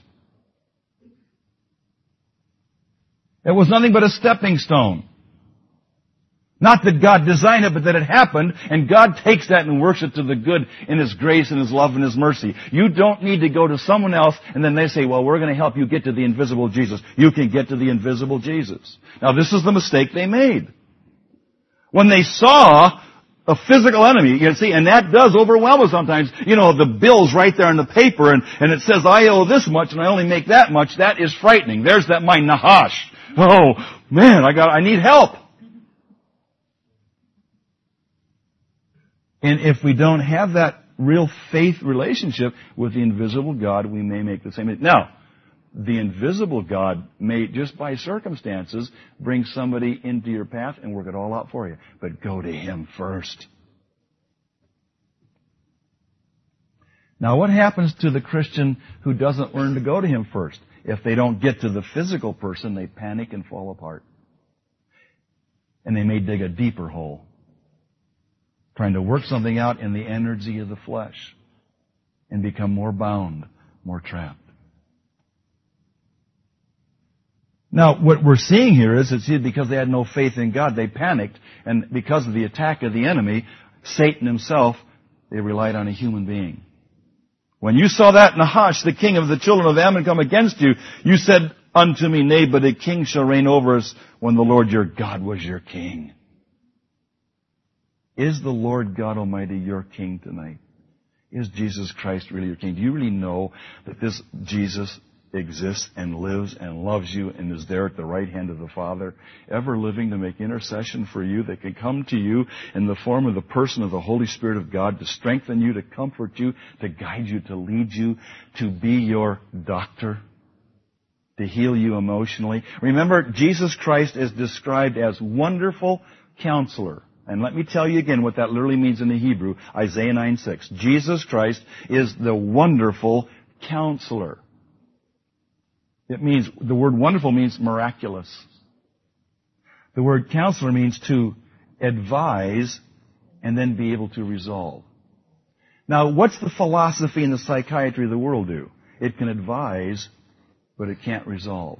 Speaker 1: It was nothing but a stepping stone. Not that God designed it, but that it happened, and God takes that and works it to the good in His grace and His love and His mercy. You don't need to go to someone else, and then they say, well, we're going to help you get to the invisible Jesus. You can get to the invisible Jesus. Now, this is the mistake they made. When they saw a physical enemy, you see, and that does overwhelm us sometimes. You know, the bill's right there in the paper, and, and it says, I owe this much, and I only make that much. That is frightening. There's that my nahash. Oh, man, I got, I need help. And if we don't have that real faith relationship with the invisible God, we may make the same mistake. Now, the invisible God may, just by circumstances, bring somebody into your path and work it all out for you. But go to Him first. Now, what happens to the Christian who doesn't learn to go to Him first? If they don't get to the physical person, they panic and fall apart. And they may dig a deeper hole, trying to work something out in the energy of the flesh, and become more bound, more trapped. Now, what we're seeing here is that because they had no faith in God, they panicked, and because of the attack of the enemy, Satan himself, they relied on a human being. When you saw that Nahash, the king of the children of Ammon, come against you, you said unto me, nay, but a king shall reign over us when the Lord your God was your king. Is the Lord God Almighty your king tonight? Is Jesus Christ really your king? Do you really know that this Jesus exists and lives and loves you and is there at the right hand of the Father, ever living to make intercession for you, that can come to you in the form of the person of the Holy Spirit of God to strengthen you, to comfort you, to guide you, to lead you, to be your doctor? to heal you emotionally. Remember, Jesus Christ is described as Wonderful Counselor. And let me tell you again what that literally means in the Hebrew, Isaiah nine six. Jesus Christ is the Wonderful Counselor. It means, the word wonderful means miraculous. The word counselor means to advise and then be able to resolve. Now, what's the philosophy and the psychiatry of the world do? It can advise, but it can't resolve.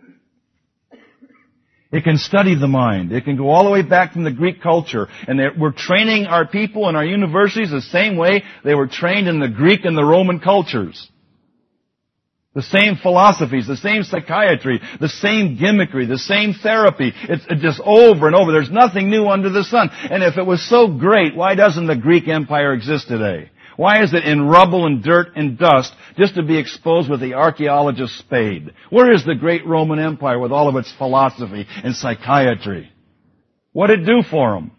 Speaker 1: It can study the mind. It can go all the way back from the Greek culture. And we're training our people in our universities the same way they were trained in the Greek and the Roman cultures. The same philosophies, the same psychiatry, the same gimmickry, the same therapy. It's just over and over. There's nothing new under the sun. And if it was so great, why doesn't the Greek Empire exist today? Why is it in rubble and dirt and dust just to be exposed with the archaeologist's spade? Where is the great Roman Empire with all of its philosophy and psychiatry? What did it do for them?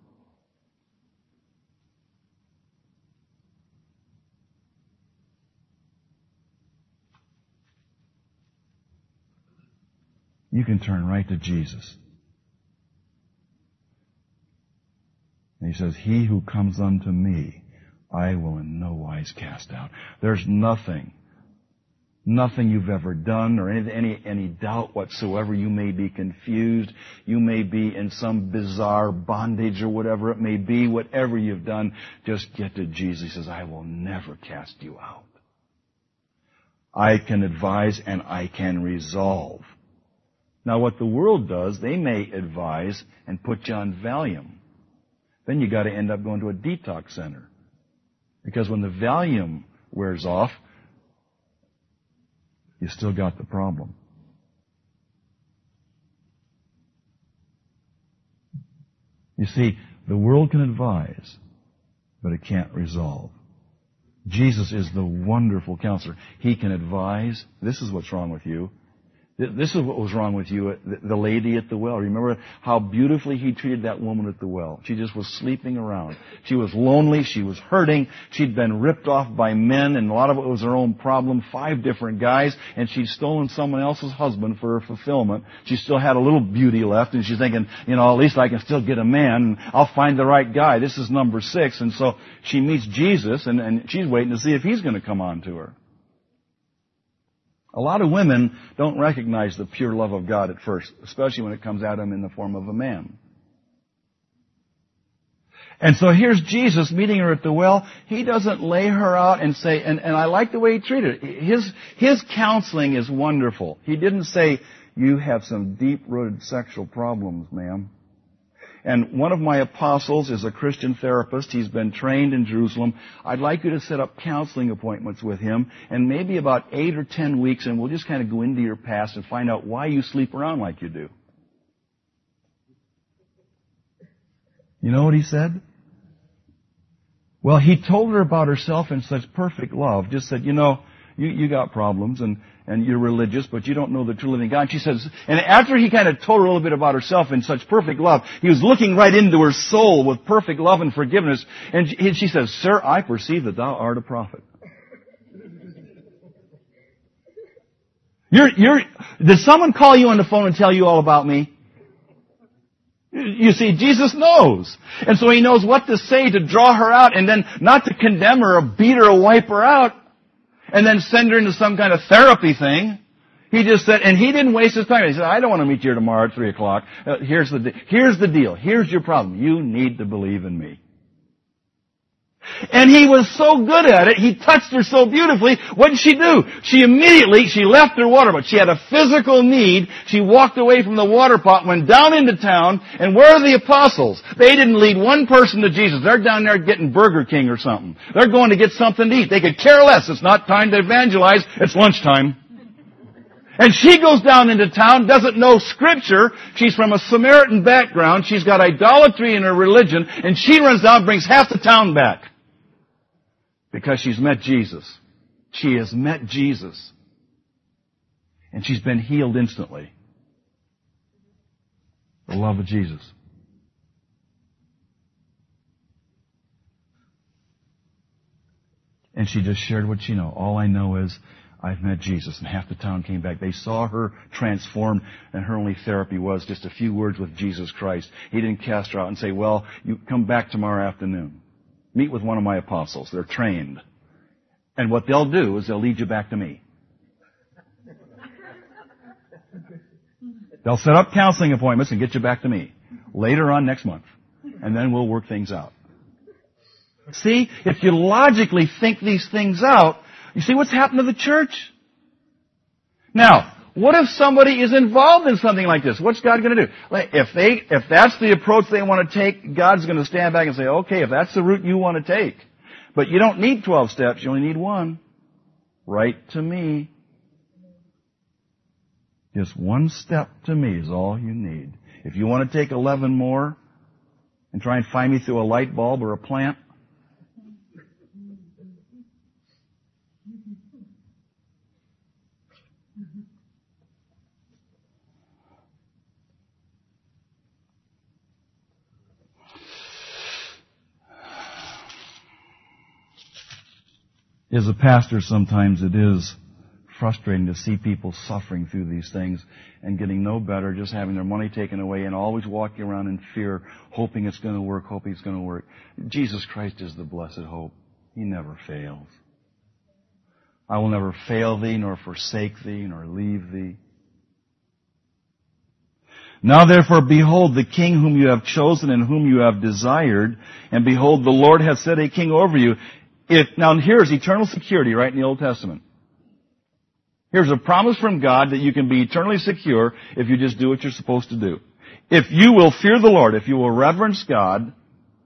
Speaker 1: You can turn right to Jesus. And he says, "He who comes unto me, I will in no wise cast out." There's nothing, nothing you've ever done or any, any, any doubt whatsoever. You may be confused. You may be in some bizarre bondage or whatever it may be. Whatever you've done, just get to Jesus. He says, "I will never cast you out. I can advise and I can resolve." Now what the world does, they may advise and put you on Valium. Then you got to end up going to a detox center. Because when the Valium wears off, you still got the problem. You see, the world can advise, but it can't resolve. Jesus is the Wonderful Counselor. He can advise, this is what's wrong with you. This is what was wrong with you, the lady at the well. Remember how beautifully he treated that woman at the well. She just was sleeping around. She was lonely. She was hurting. She'd been ripped off by men, and a lot of it was her own problem. Five different guys, and she'd stolen someone else's husband for her fulfillment. She still had a little beauty left, and she's thinking, you know, at least I can still get a man, and I'll find the right guy. This is number six. And so she meets Jesus, and, and she's waiting to see if he's going to come on to her. A lot of women don't recognize the pure love of God at first, especially when it comes at them in the form of a man. And so here's Jesus meeting her at the well. He doesn't lay her out and say, and, and I like the way he treated her. His, his counseling is wonderful. He didn't say, "You have some deep-rooted sexual problems, ma'am." And one of my apostles is a Christian therapist. He's been trained in Jerusalem. I'd like you to set up counseling appointments with him, and maybe about eight or ten weeks, and we'll just kind of go into your past and find out why you sleep around like you do. You know what he said? Well, he told her about herself in such perfect love. Just said, you know, you, you got problems, and and you're religious, but you don't know the true living God. And she says, and after he kind of told her a little bit about herself in such perfect love, he was looking right into her soul with perfect love and forgiveness. And she, and she says, "Sir, I perceive that thou art a prophet." You're, you're, did someone call you on the phone and tell you all about me? You see, Jesus knows. And so he knows what to say to draw her out, and then not to condemn her or beat her or wipe her out, and then send her into some kind of therapy thing. He just said, and he didn't waste his time. He said, "I don't want to meet you here tomorrow at three o'clock. Uh, here's the, de- here's the deal. Here's your problem. You need to believe in me." And he was so good at it, he touched her so beautifully. What did she do? She immediately, she left her water pot. She had a physical need. She walked away from the water pot, went down into town, and where are the apostles? They didn't lead one person to Jesus. They're down there getting Burger King or something. They're going to get something to eat. They could care less. It's not time to evangelize. It's lunchtime. And she goes down into town, doesn't know Scripture. She's from a Samaritan background. She's got idolatry in her religion, and she runs down and brings half the town back. Because she's met Jesus. She has met Jesus. And she's been healed instantly. The love of Jesus. And she just shared what she knows. All I know is I've met Jesus. And half the town came back. They saw her transformed, and her only therapy was just a few words with Jesus Christ. He didn't cast her out and say, well, you come back tomorrow afternoon. Meet with one of my apostles. They're trained. And what they'll do is they'll lead you back to me. They'll set up counseling appointments and get you back to me later on next month. And then we'll work things out. See, if you logically think these things out, you see what's happened to the church? Now, what if somebody is involved in something like this? What's God going to do? If they, if that's the approach they want to take, God's going to stand back and say, okay, if that's the route you want to take, but you don't need twelve steps, you only need one. Right to me. Just one step to me is all you need. If you want to take eleven more and try and find me through a light bulb or a plant, as a pastor, sometimes it is frustrating to see people suffering through these things and getting no better, just having their money taken away and always walking around in fear, hoping it's going to work, hoping it's going to work. Jesus Christ is the blessed hope. He never fails. I will never fail thee, nor forsake thee, nor leave thee. Now therefore, behold, the King whom you have chosen and whom you have desired, and behold, the Lord hath set a king over you. If, now here's eternal security right in the Old Testament. Here's a promise from God that you can be eternally secure if you just do what you're supposed to do. If you will fear the Lord, if you will reverence God,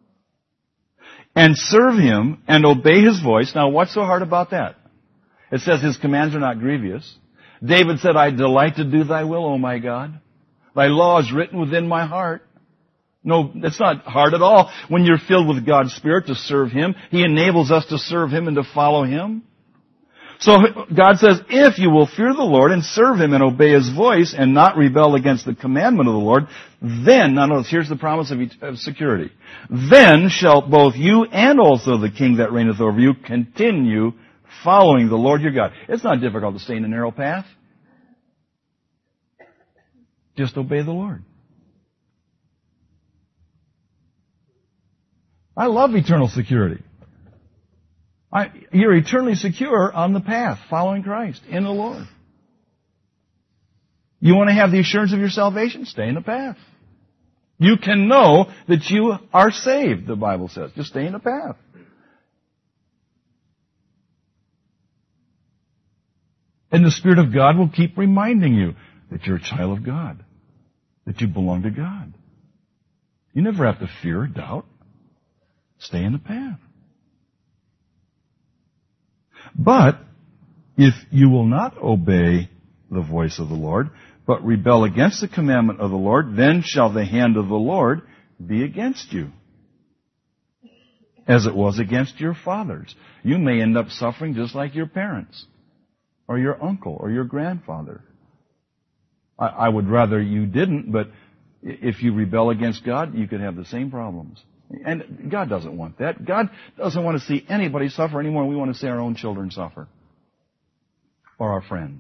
Speaker 1: and serve Him, and obey His voice. Now what's so hard about that? It says His commands are not grievous. David said, I delight to do Thy will, O my God. Thy law is written within my heart. No, it's not hard at all when you're filled with God's Spirit to serve Him. He enables us to serve Him and to follow Him. So God says, if you will fear the Lord and serve Him and obey His voice and not rebel against the commandment of the Lord, then, now notice, here's the promise of, of security. Then shall both you and also the king that reigneth over you continue following the Lord your God. It's not difficult to stay in a narrow path. Just obey the Lord. I love eternal security. I, you're eternally secure on the path, following Christ, in the Lord. You want to have the assurance of your salvation? Stay in the path. You can know that you are saved, the Bible says. Just stay in the path. And the Spirit of God will keep reminding you that you're a child of God, that you belong to God. You never have to fear or doubt. Stay in the path. But if you will not obey the voice of the Lord, but rebel against the commandment of the Lord, then shall the hand of the Lord be against you, as it was against your fathers. You may end up suffering just like your parents, or your uncle, or your grandfather. I, I would rather you didn't, but if you rebel against God, you could have the same problems. And God doesn't want that. God doesn't want to see anybody suffer anymore than we want to see our own children suffer. Or our friends.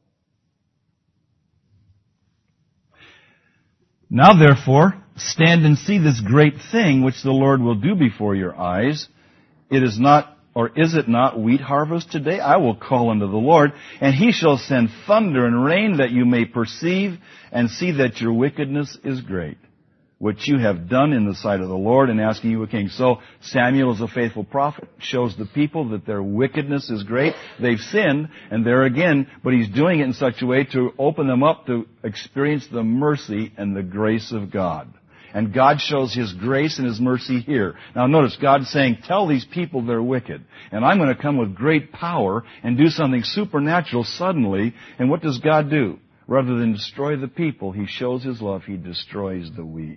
Speaker 1: Now therefore, stand and see this great thing which the Lord will do before your eyes. It is not, or is it not, wheat harvest today? I will call unto the Lord, and He shall send thunder and rain that you may perceive and see that your wickedness is great, which you have done in the sight of the Lord, and asking you a king. So Samuel is a faithful prophet, shows the people that their wickedness is great. They've sinned, and there again, but he's doing it in such a way to open them up to experience the mercy and the grace of God. And God shows His grace and His mercy here. Now notice, God's saying, tell these people they're wicked. And I'm going to come with great power and do something supernatural suddenly. And what does God do? Rather than destroy the people, He shows His love. He destroys the wheat.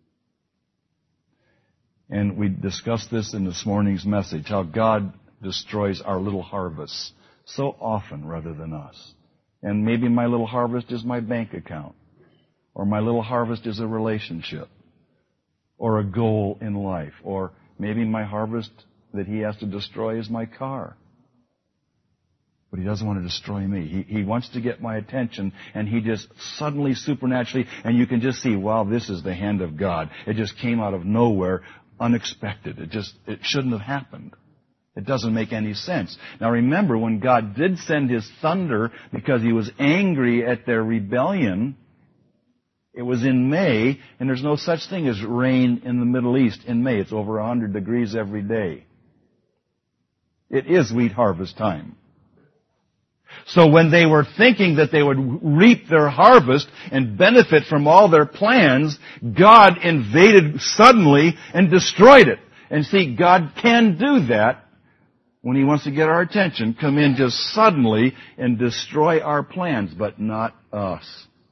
Speaker 1: And we discussed this in this morning's message, how God destroys our little harvests so often rather than us. And maybe my little harvest is my bank account. Or my little harvest is a relationship. Or a goal in life. Or maybe my harvest that He has to destroy is my car. But He doesn't want to destroy me. He, he wants to get my attention, and He just suddenly, supernaturally, and you can just see, wow, this is the hand of God. It just came out of nowhere, unexpected. It just, it shouldn't have happened. It doesn't make any sense. Now remember, when God did send His thunder because He was angry at their rebellion, it was in May, and there's no such thing as rain in the Middle East in May. It's over one hundred degrees every day. It is wheat harvest time. So when they were thinking that they would reap their harvest and benefit from all their plans, God invaded suddenly and destroyed it. And see, God can do that when He wants to get our attention, come in just suddenly and destroy our plans, but not us.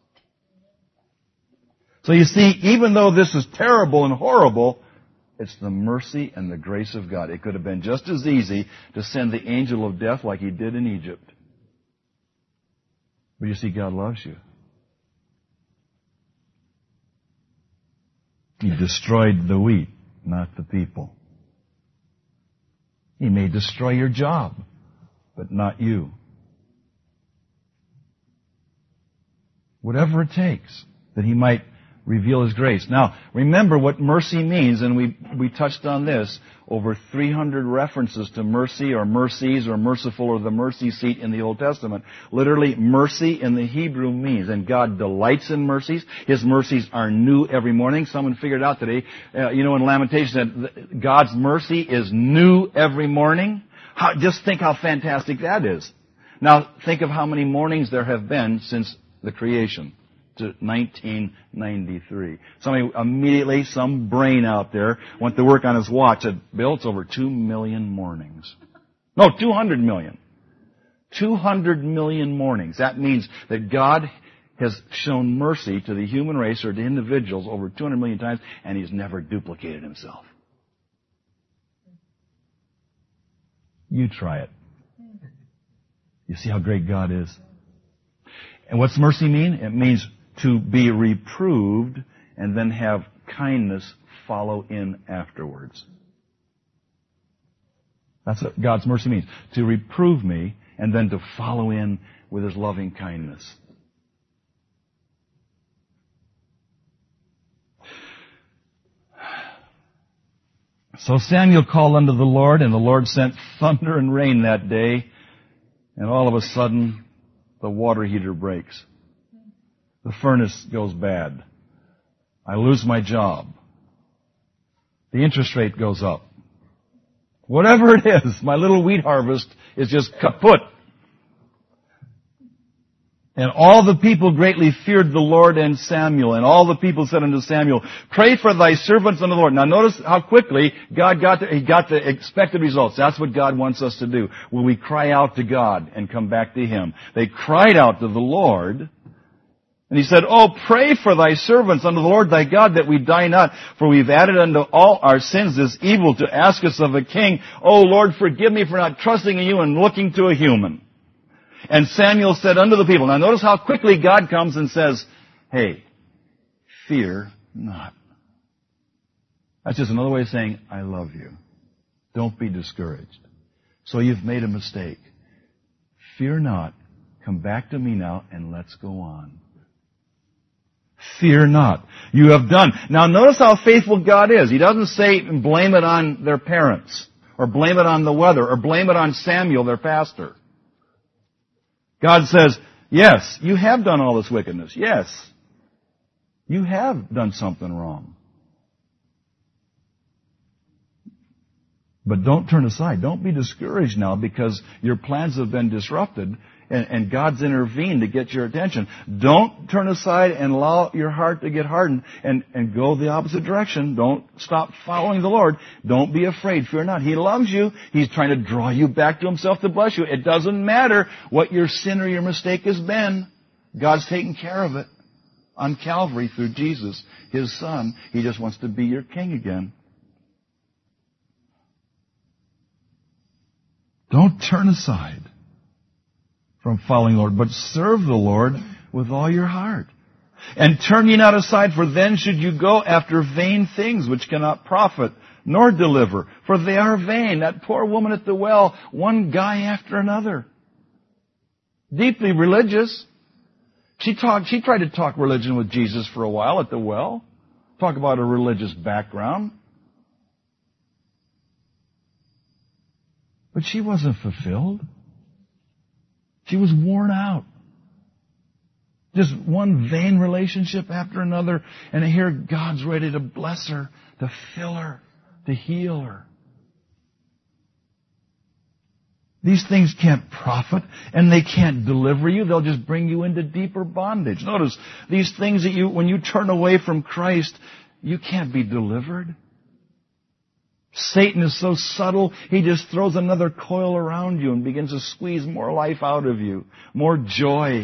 Speaker 1: So you see, even though this is terrible and horrible, it's the mercy and the grace of God. It could have been just as easy to send the angel of death like He did in Egypt. But you see, God loves you. He destroyed the wheat, not the people. He may destroy your job, but not you. Whatever it takes, that He might reveal His grace. Now, remember what mercy means, and we we touched on this. Over three hundred references to mercy or mercies or merciful or the mercy seat in the Old Testament. Literally, mercy in the Hebrew means, and God delights in mercies. His mercies are new every morning. Someone figured out today, uh, you know, in Lamentations that God's mercy is new every morning. How, just think how fantastic that is. Now, think of how many mornings there have been since the creation. To nineteen ninety-three. Somebody immediately, some brain out there, went to work on his watch. Said, Bill, it's over two million mornings. No, two hundred million. two hundred million mornings. That means that God has shown mercy to the human race or to individuals over two hundred million times, and He's never duplicated Himself. You try it. You see how great God is? And what's mercy mean? It means to be reproved and then have kindness follow in afterwards. That's what God's mercy means. To reprove me and then to follow in with His loving kindness. So Samuel called unto the Lord, and the Lord sent thunder and rain that day, and all of a sudden the water heater breaks. The furnace goes bad. I lose my job. The interest rate goes up. Whatever it is, my little wheat harvest is just kaput. And all the people greatly feared the Lord and Samuel. And all the people said unto Samuel, pray for thy servants unto the Lord. Now notice how quickly God got the, he got the expected results. That's what God wants us to do. When we cry out to God and come back to Him. They cried out to the Lord. And He said, oh, pray for thy servants unto the Lord thy God that we die not. For we've added unto all our sins this evil to ask us of a king. Oh, Lord, forgive me for not trusting in you and looking to a human. And Samuel said unto the people, now notice how quickly God comes and says, hey, fear not. That's just another way of saying, I love you. Don't be discouraged. So you've made a mistake. Fear not. Come back to me now and let's go on. Fear not. You have done. Now notice how faithful God is. He doesn't say blame it on their parents, or blame it on the weather, or blame it on Samuel, their pastor. God says, yes, you have done all this wickedness. Yes. You have done something wrong. But don't turn aside. Don't be discouraged now because your plans have been disrupted and, and God's intervened to get your attention. Don't turn aside and allow your heart to get hardened and, and go the opposite direction. Don't stop following the Lord. Don't be afraid. Fear not. He loves you. He's trying to draw you back to Himself to bless you. It doesn't matter what your sin or your mistake has been. God's taken care of it on Calvary through Jesus, His Son. He just wants to be your King again. Don't turn aside from following the Lord, but serve the Lord with all your heart. And turn ye not aside, for then should you go after vain things which cannot profit nor deliver, for they are vain. That poor woman at the well, one guy after another. deeply religious. She talked, she tried to talk religion with Jesus for a while at the well. Talk about a religious background. But she wasn't fulfilled. She was worn out. Just one vain relationship after another. And here God's ready to bless her, to fill her, to heal her. These things can't profit and they can't deliver you. They'll just bring you into deeper bondage. Notice, these things that you, when you turn away from Christ, you can't be delivered. Satan is so subtle, he just throws another coil around you and begins to squeeze more life out of you, more joy.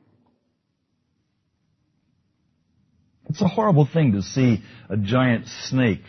Speaker 1: It's a horrible thing to see a giant snake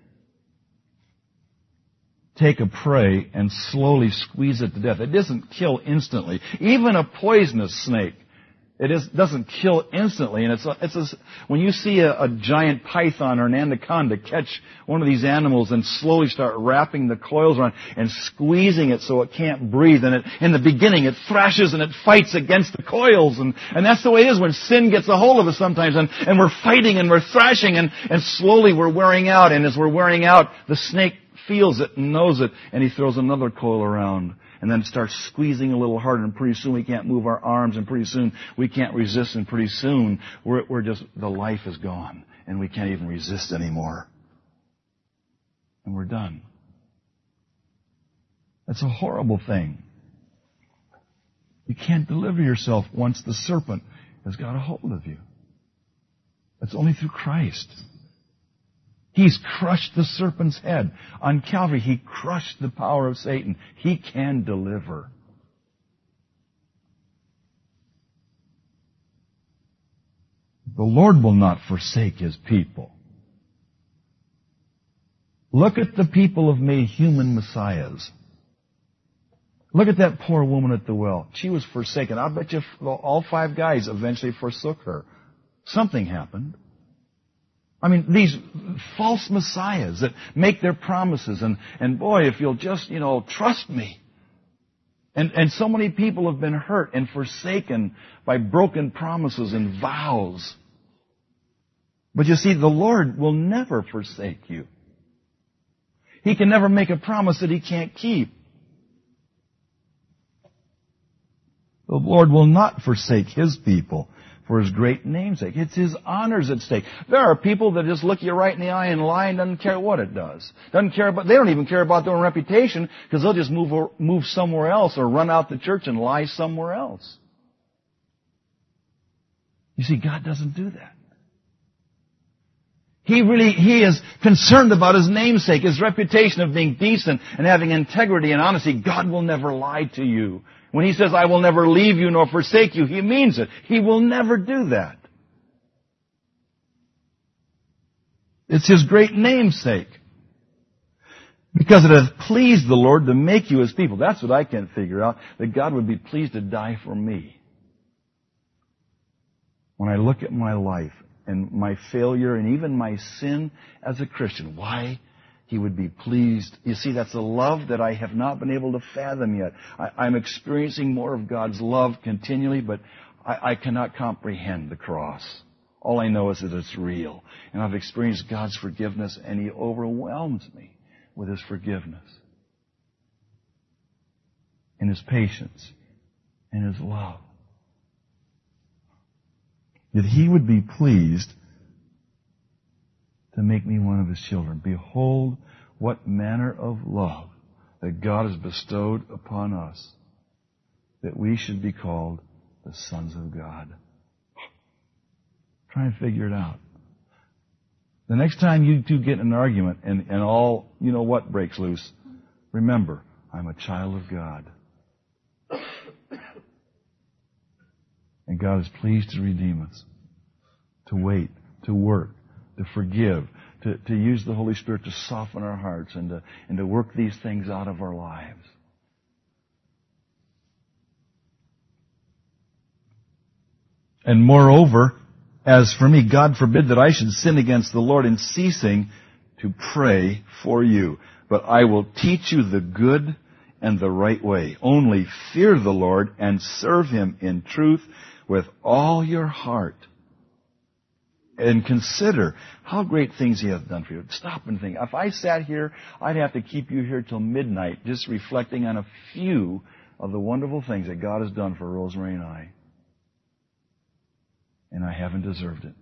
Speaker 1: take a prey and slowly squeeze it to death. It doesn't kill instantly. Even a poisonous snake, it is, doesn't kill instantly. And it's a, it's a, when you see a, a giant python or an anaconda catch one of these animals and slowly start wrapping the coils around and squeezing it so it can't breathe, and it, in the beginning it thrashes and it fights against the coils, and, and that's the way it is when sin gets a hold of us sometimes, and, and we're fighting and we're thrashing, and, and slowly we're wearing out, and as we're wearing out, the snake feels it and knows it, and he throws another coil around, and then starts squeezing a little harder, and pretty soon we can't move our arms, and pretty soon we can't resist, and pretty soon we're, we're just, the life is gone, and we can't even resist anymore. And we're done. That's a horrible thing. You can't deliver yourself once the serpent has got a hold of you. That's only through Christ. He's crushed the serpent's head. On Calvary, He crushed the power of Satan. He can deliver. The Lord will not forsake His people. Look at the people of made human messiahs. Look at that poor woman at the well. She was forsaken. I bet you all five guys eventually forsook her. Something happened. I mean, these false messiahs that make their promises, and, and boy, if you'll just, you know, trust me. And, and so many people have been hurt and forsaken by broken promises and vows. But you see, the Lord will never forsake you. He can never make a promise that He can't keep. The Lord will not forsake His people for His great name's sake. It's His honors at stake. There are people that just look you right in the eye and lie and doesn't care what it does. Doesn't care about, they don't even care about their own reputation, because they'll just move, move somewhere else or run out the church and lie somewhere else. You see, God doesn't do that. He really, He is concerned about His namesake, His reputation of being decent and having integrity and honesty. God will never lie to you. When He says, I will never leave you nor forsake you, He means it. He will never do that. It's His great namesake. Because it hath pleased the Lord to make you His people. That's what I can't figure out, that God would be pleased to die for me. When I look at my life and my failure and even my sin as a Christian, why He would be pleased. You see, that's a love that I have not been able to fathom yet. I, I'm experiencing more of God's love continually, but I, I cannot comprehend the cross. All I know is that it's real. And I've experienced God's forgiveness, and He overwhelms me with His forgiveness and His patience and His love. That He would be pleased to make me one of His children. Behold, what manner of love that God has bestowed upon us, that we should be called the sons of God. Try and figure it out. The next time you two get in an argument and, and all, you know what, breaks loose, remember, I'm a child of God. And God is pleased to redeem us, to wait, to work, to forgive, to, to use the Holy Spirit to soften our hearts and to, and to work these things out of our lives. And moreover, as for me, God forbid that I should sin against the Lord in ceasing to pray for you. But I will teach you the good and the right way. Only fear the Lord and serve Him in truth with all your heart. And consider how great things He hath done for you. Stop and think. If I sat here, I'd have to keep you here till midnight just reflecting on a few of the wonderful things that God has done for Rosemary and I. And I haven't deserved it.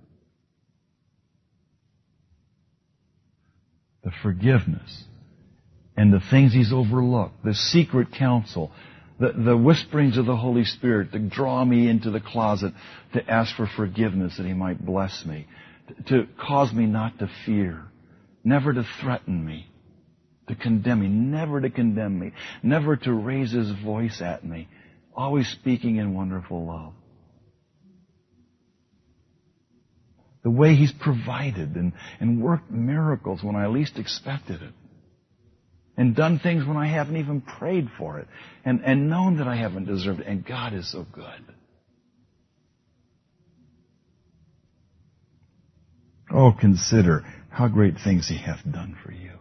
Speaker 1: The forgiveness and the things He's overlooked, the secret counsel, the, the whisperings of the Holy Spirit to draw me into the closet to ask for forgiveness that He might bless me, to, to cause me not to fear, never to threaten me, to condemn me, never to condemn me, never to raise His voice at me, always speaking in wonderful love. The way He's provided and, and worked miracles when I least expected it. And done things when I haven't even prayed for it. And, and known that I haven't deserved it. And God is so good. Oh, consider how great things He hath done for you.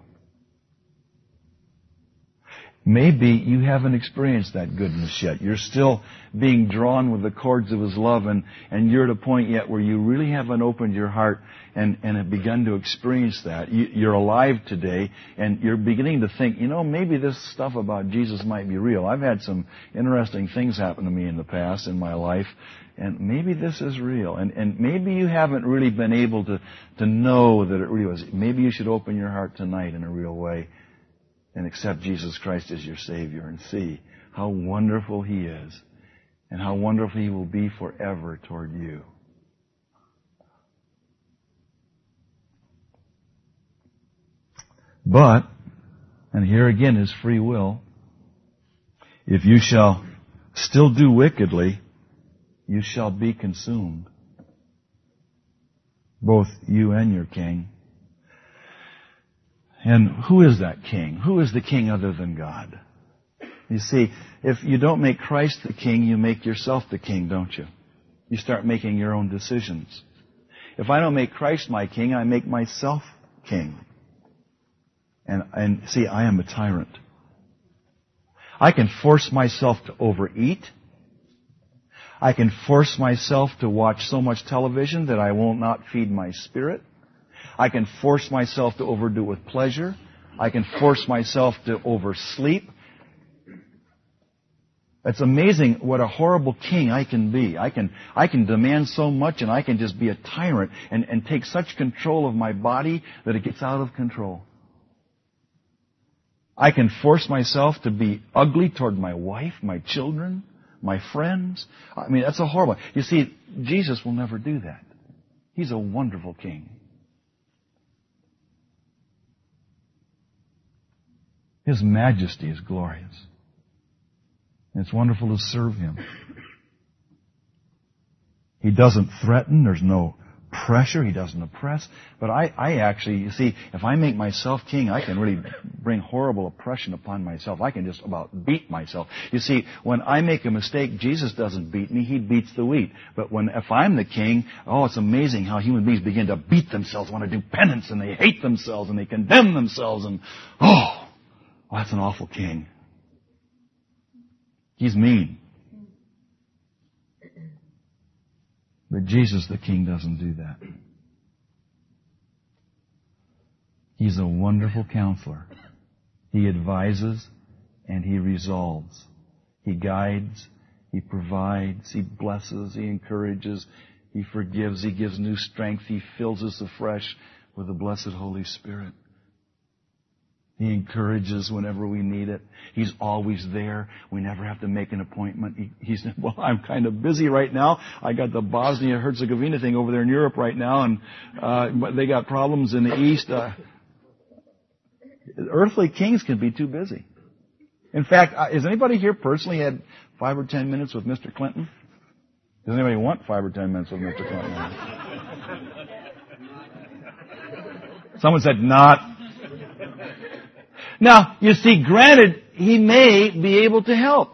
Speaker 1: Maybe you haven't experienced that goodness yet. You're still being drawn with the cords of His love, and, and you're at a point yet where you really haven't opened your heart and, and have begun to experience that. You, you're alive today, and you're beginning to think, you know, maybe this stuff about Jesus might be real. I've had some interesting things happen to me in the past, in my life, and maybe this is real. And, and maybe you haven't really been able to, to know that it really was. Maybe you should open your heart tonight in a real way and accept Jesus Christ as your Savior and see how wonderful He is and how wonderful He will be forever toward you. But, and here again is free will, if you shall still do wickedly, you shall be consumed, both you and your king. And who is that king? Who is the king other than God? You see, if you don't make Christ the king, you make yourself the king, don't you? You start making your own decisions. If I don't make Christ my king, I make myself king. And, and see, I am a tyrant. I can force myself to overeat. I can force myself to watch so much television that I will not feed my spirit. I can force myself to overdo it with pleasure. I can force myself to oversleep. It's amazing what a horrible king I can be. I can, I can demand so much, and I can just be a tyrant and, and take such control of my body that it gets out of control. I can force myself to be ugly toward my wife, my children, my friends. I mean, that's a horrible. You see, Jesus will never do that. He's a wonderful king. His majesty is glorious. And it's wonderful to serve Him. He doesn't threaten. There's no pressure. He doesn't oppress. But I, I actually, you see, if I make myself king, I can really bring horrible oppression upon myself. I can just about beat myself. You see, when I make a mistake, Jesus doesn't beat me. He beats the wheat. But when, if I'm the king, oh, it's amazing how human beings begin to beat themselves, want to do penance, and they hate themselves, and they condemn themselves, and, oh, well, that's an awful king. He's mean. But Jesus the King doesn't do that. He's a wonderful counselor. He advises and He resolves. He guides, He provides, He blesses, He encourages, He forgives, He gives new strength, He fills us afresh with the blessed Holy Spirit. He encourages whenever we need it. He's always there. We never have to make an appointment. He, he's, well, I'm kind of busy right now. I got the Bosnia-Herzegovina thing over there in Europe right now, and uh, but they got problems in the East. Uh, earthly kings can be too busy. In fact, uh, has anybody here personally had five or ten minutes with Mister Clinton? Does anybody want five or ten minutes with Mister Clinton? Someone said not. Now, you see, granted, he may be able to help.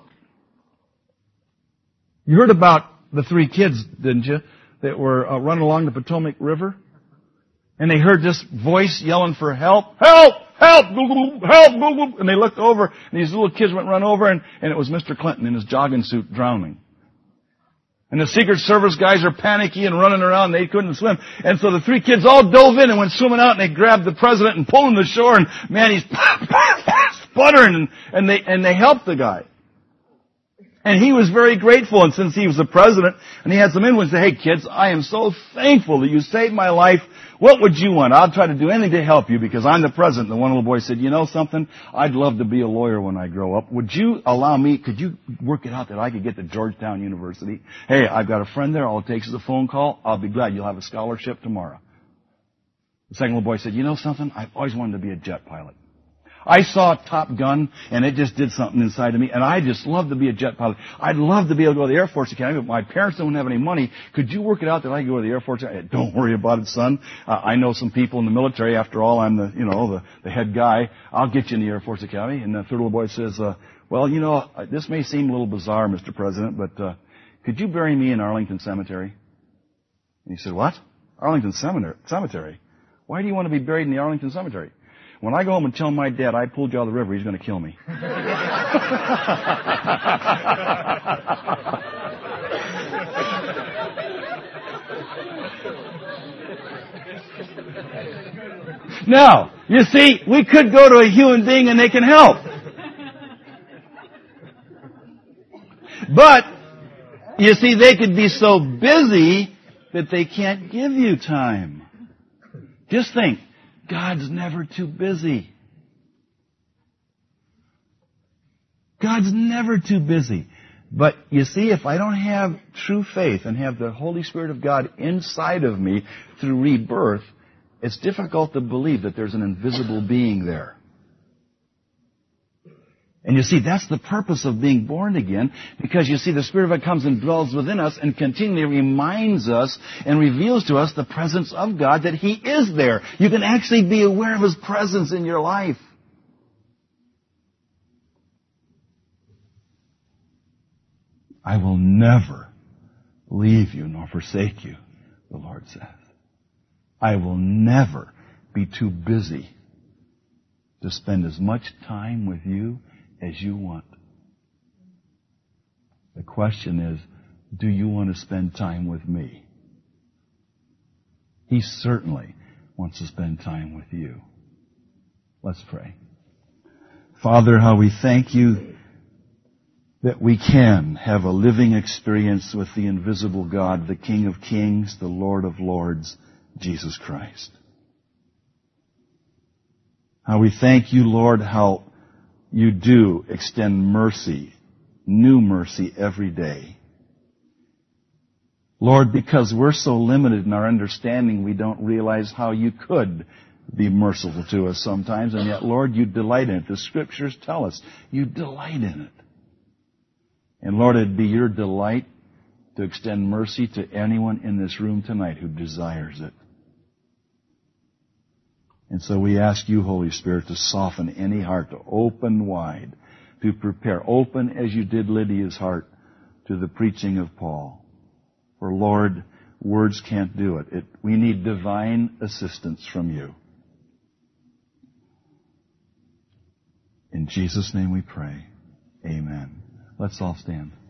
Speaker 1: You heard about the three kids, didn't you, that were uh, running along the Potomac River? And they heard this voice yelling for help. Help! Help! Help! And they looked over, and these little kids went run over, and, and it was Mister Clinton in his jogging suit drowning. And the Secret Service guys are panicky and running around. They couldn't swim. And so the three kids all dove in and went swimming out, and they grabbed the president and pulled him to shore, and man, he's sputtering, and, and they, and they helped the guy. And he was very grateful, and since he was the president, and he had some influence, say, hey kids, I am so thankful that you saved my life. What would you want? I'll try to do anything to help you because I'm the president. And one little boy said, you know something? I'd love to be a lawyer when I grow up. Would you allow me, could you work it out that I could get to Georgetown University? Hey, I've got a friend there. All it takes is a phone call. I'll be glad. You'll have a scholarship tomorrow. The second little boy said, you know something? I've always wanted to be a jet pilot. I saw Top Gun, and it just did something inside of me, and I just love to be a jet pilot. I'd love to be able to go to the Air Force Academy, but my parents don't have any money. Could you work it out that I could go to the Air Force Academy? Don't worry about it, son. Uh, I know some people in the military. After all, I'm the, you know, the, the head guy. I'll get you in the Air Force Academy. And the third little boy says, uh, well, you know, this may seem a little bizarre, Mister President, but uh, could you bury me in Arlington Cemetery? And he said, what? Arlington Cemetery? Why do you want to be buried in the Arlington Cemetery? When I go home and tell my dad I pulled you out of the river, he's going to kill me. Now, you see, we could go to a human being and they can help. But, you see, they could be so busy that they can't give you time. Just think. God's never too busy. God's never too busy. But you see, if I don't have true faith and have the Holy Spirit of God inside of me through rebirth, it's difficult to believe that there's an invisible being there. And you see, that's the purpose of being born again, because you see, the Spirit of God comes and dwells within us and continually reminds us and reveals to us the presence of God, that He is there. You can actually be aware of His presence in your life. I will never leave you nor forsake you, the Lord says. I will never be too busy to spend as much time with you as you want. The question is, do you want to spend time with me? He certainly wants to spend time with you. Let's pray. Father, how we thank you that we can have a living experience with the invisible God, the King of Kings, the Lord of Lords, Jesus Christ. How we thank you, Lord, how you do extend mercy, new mercy every day. Lord, because we're so limited in our understanding, we don't realize how you could be merciful to us sometimes, and yet, Lord, you delight in it. The Scriptures tell us you delight in it. And Lord, it'd be your delight to extend mercy to anyone in this room tonight who desires it. And so we ask you, Holy Spirit, to soften any heart, to open wide, to prepare, open as you did Lydia's heart to the preaching of Paul. For Lord, words can't do it. it we need divine assistance from you. In Jesus' name we pray. Amen. Let's all stand.